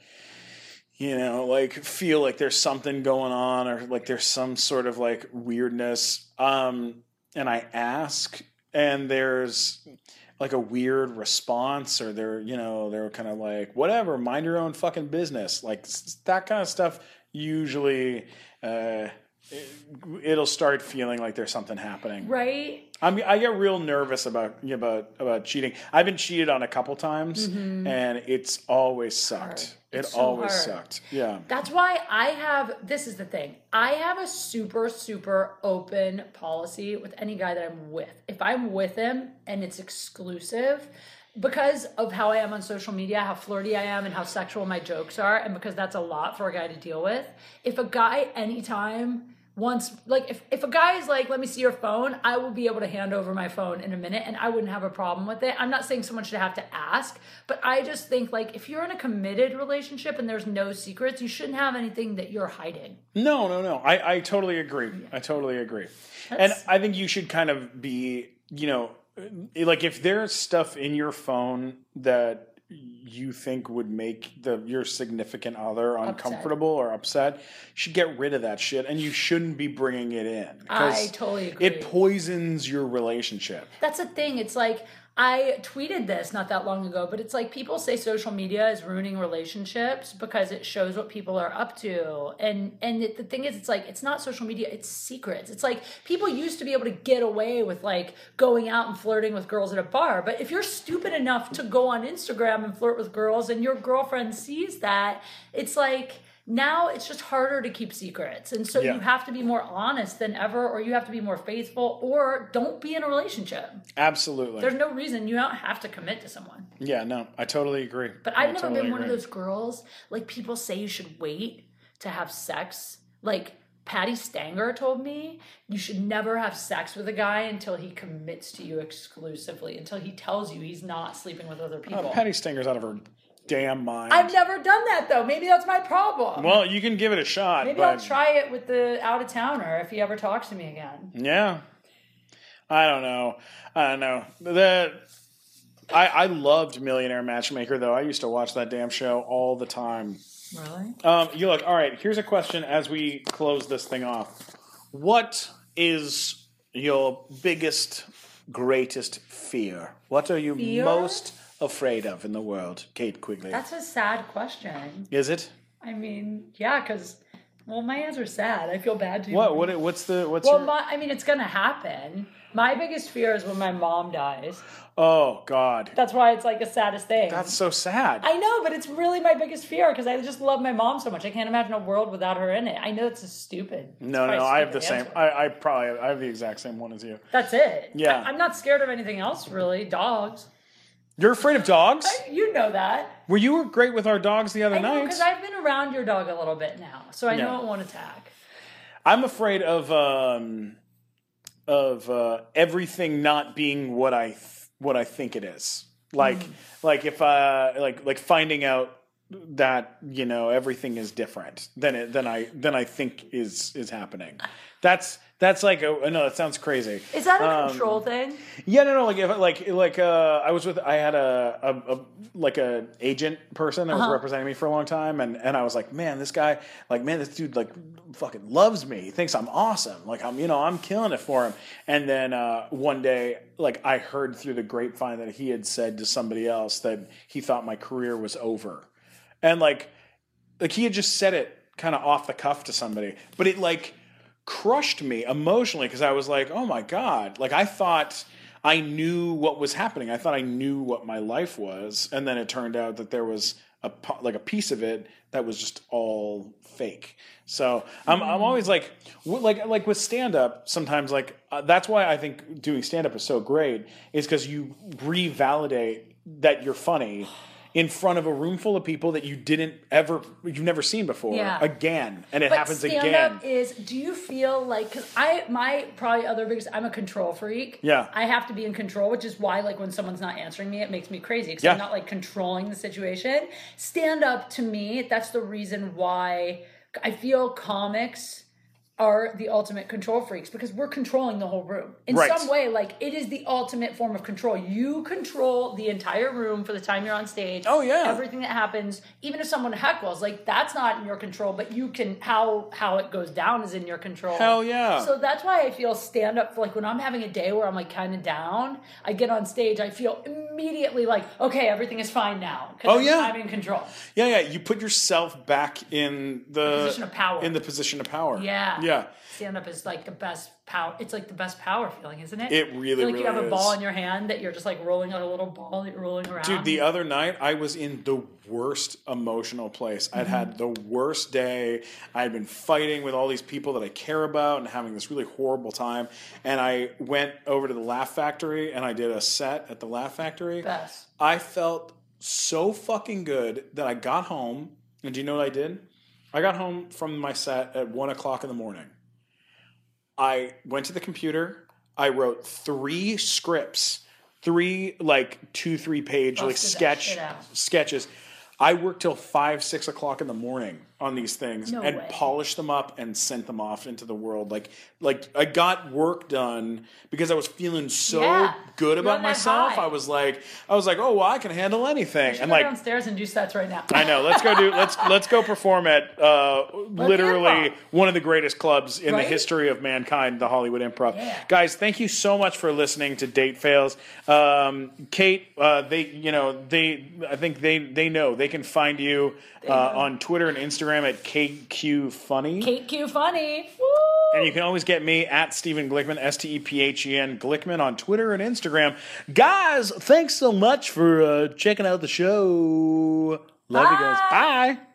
you know, like feel like there's something going on or like there's some sort of like weirdness. And I ask and there's like a weird response or they're kind of like, whatever, mind your own fucking business. Like that kind of stuff usually, it'll start feeling like there's something happening. Right. I get real nervous about cheating. I've been cheated on a couple times, and it's always sucked. It always sucked. Yeah. That's why this is the thing. I have a super, super open policy with any guy that I'm with. If I'm with him and it's exclusive, because of how I am on social media, how flirty I am and how sexual my jokes are, and because that's a lot for a guy to deal with, if a guy anytime wants, like, if a guy is like, let me see your phone, I will be able to hand over my phone in a minute and I wouldn't have a problem with it. I'm not saying someone should have to ask, but I just think, like, if you're in a committed relationship and there's no secrets, you shouldn't have anything that you're hiding. No. I totally agree. Yeah. I totally agree. And I think you should kind of be, like, if there's stuff in your phone that you think would make your significant other uncomfortable or upset, you should get rid of that shit, and you shouldn't be bringing it in. I totally agree. It poisons your relationship. That's the thing. It's like, I tweeted this not that long ago, but it's like people say social media is ruining relationships because it shows what people are up to. And the thing is, it's like, it's not social media, it's secrets. It's like people used to be able to get away with like going out and flirting with girls at a bar. But if you're stupid enough to go on Instagram and flirt with girls and your girlfriend sees that, it's like, now it's just harder to keep secrets. And so you have to be more honest than ever, or you have to be more faithful, or don't be in a relationship. Absolutely. There's no reason. You don't have to commit to someone. Yeah, no, I totally agree. But I've never been one of those girls, like, people say you should wait to have sex. Like, Patty Stanger told me you should never have sex with a guy until he commits to you exclusively, until he tells you he's not sleeping with other people. Patty Stanger's out of her damn mind. I've never done that, though. Maybe that's my problem. Well, you can give it a shot. Maybe I'll try it with the out-of-towner if he ever talks to me again. Yeah. I don't know. I loved Millionaire Matchmaker, though. I used to watch that damn show all the time. Really? You look, all right, here's a question as we close this thing off. What is your biggest, greatest fear? What are you most afraid of in the world, Kate Quigley? That's a sad question. Is it? I mean, yeah, because, well, my answer's sad. I feel bad to you. What's well, I mean, it's going to happen. My biggest fear is when my mom dies. Oh, God. That's why it's like the saddest thing. That's so sad. I know, but it's really my biggest fear because I just love my mom so much. I can't imagine a world without her in it. I know it's stupid. No, I have the same. I have the exact same one as you. That's it. Yeah. I'm not scared of anything else, really. Dogs. You're afraid of dogs? You know that. Well, you were great with our dogs the other night. Because I've been around your dog a little bit now, so I know it won't attack. I'm afraid of everything not being what I think it is. Like if like finding out that everything is different than I think is happening. That's like no, that sounds crazy. Is that a control thing? Yeah, no. I had a agent person that was representing me for a long time, and I was like, man, this guy, this dude, fucking loves me. He thinks I'm awesome. I'm killing it for him. And then one day, I heard through the grapevine that he had said to somebody else that he thought my career was over, and he had just said it kind of off the cuff to somebody, but it crushed me emotionally because I was like, oh my God. I thought I knew what was happening. I thought I knew what my life was. And then it turned out that there was a piece of it that was just all fake. So I'm always like with stand-up, sometimes that's why I think doing stand-up is so great, is because you revalidate that you're funny in front of a room full of people that you've never seen before again, and it happens again. Stand-up is, do you feel because my probably other biggest, I'm a control freak. Yeah. I have to be in control, which is why when someone's not answering me, it makes me crazy because I'm not controlling the situation. Stand-up to me, that's the reason why I feel comics are the ultimate control freaks, because we're controlling the whole room. In some way, it is the ultimate form of control. You control the entire room for the time you're on stage. Oh, yeah. Everything that happens, even if someone heckles, that's not in your control, but you can, how it goes down is in your control. Hell yeah. So that's why I feel stand-up, when I'm having a day where I'm kind of down, I get on stage, I feel immediately okay, everything is fine now. I'm in control. Yeah. You put yourself back in the position of power. In the position of power. Yeah. Yeah. Stand-up is the best power. It's the best power feeling, isn't it? It really, really you have a is. ball in your hand that you're just rolling on a little ball that you're rolling around. Dude, the other night I was in the worst emotional place. I'd had the worst day. I had been fighting with all these people that I care about and having this really horrible time. And I went over to the Laugh Factory and I did a set at the Laugh Factory. Best. I felt so fucking good that I got home. And do you know what I did? I got home from my set at 1 o'clock in the morning. I went to the computer. I wrote 3 scripts, 3 2-3 page sketches. I worked till 5-6 o'clock in the morning on these things and polished them up and sent them off into the world. I got work done because I was feeling so good about myself. I was like, oh well, I can handle anything. And go downstairs and do sets right now. I know. Let's go perform at literally one of the greatest clubs in the history of mankind, the Hollywood Improv. Yeah. Guys, thank you so much for listening to Date Fails. Kate, I think they know they can find you on Twitter and Instagram at KQ Funny. KQ Funny. Woo! And you can always get me at Stephen Glickman, STEPHEN Glickman on Twitter and Instagram. Guys, thanks so much for checking out the show. Love you guys. Bye.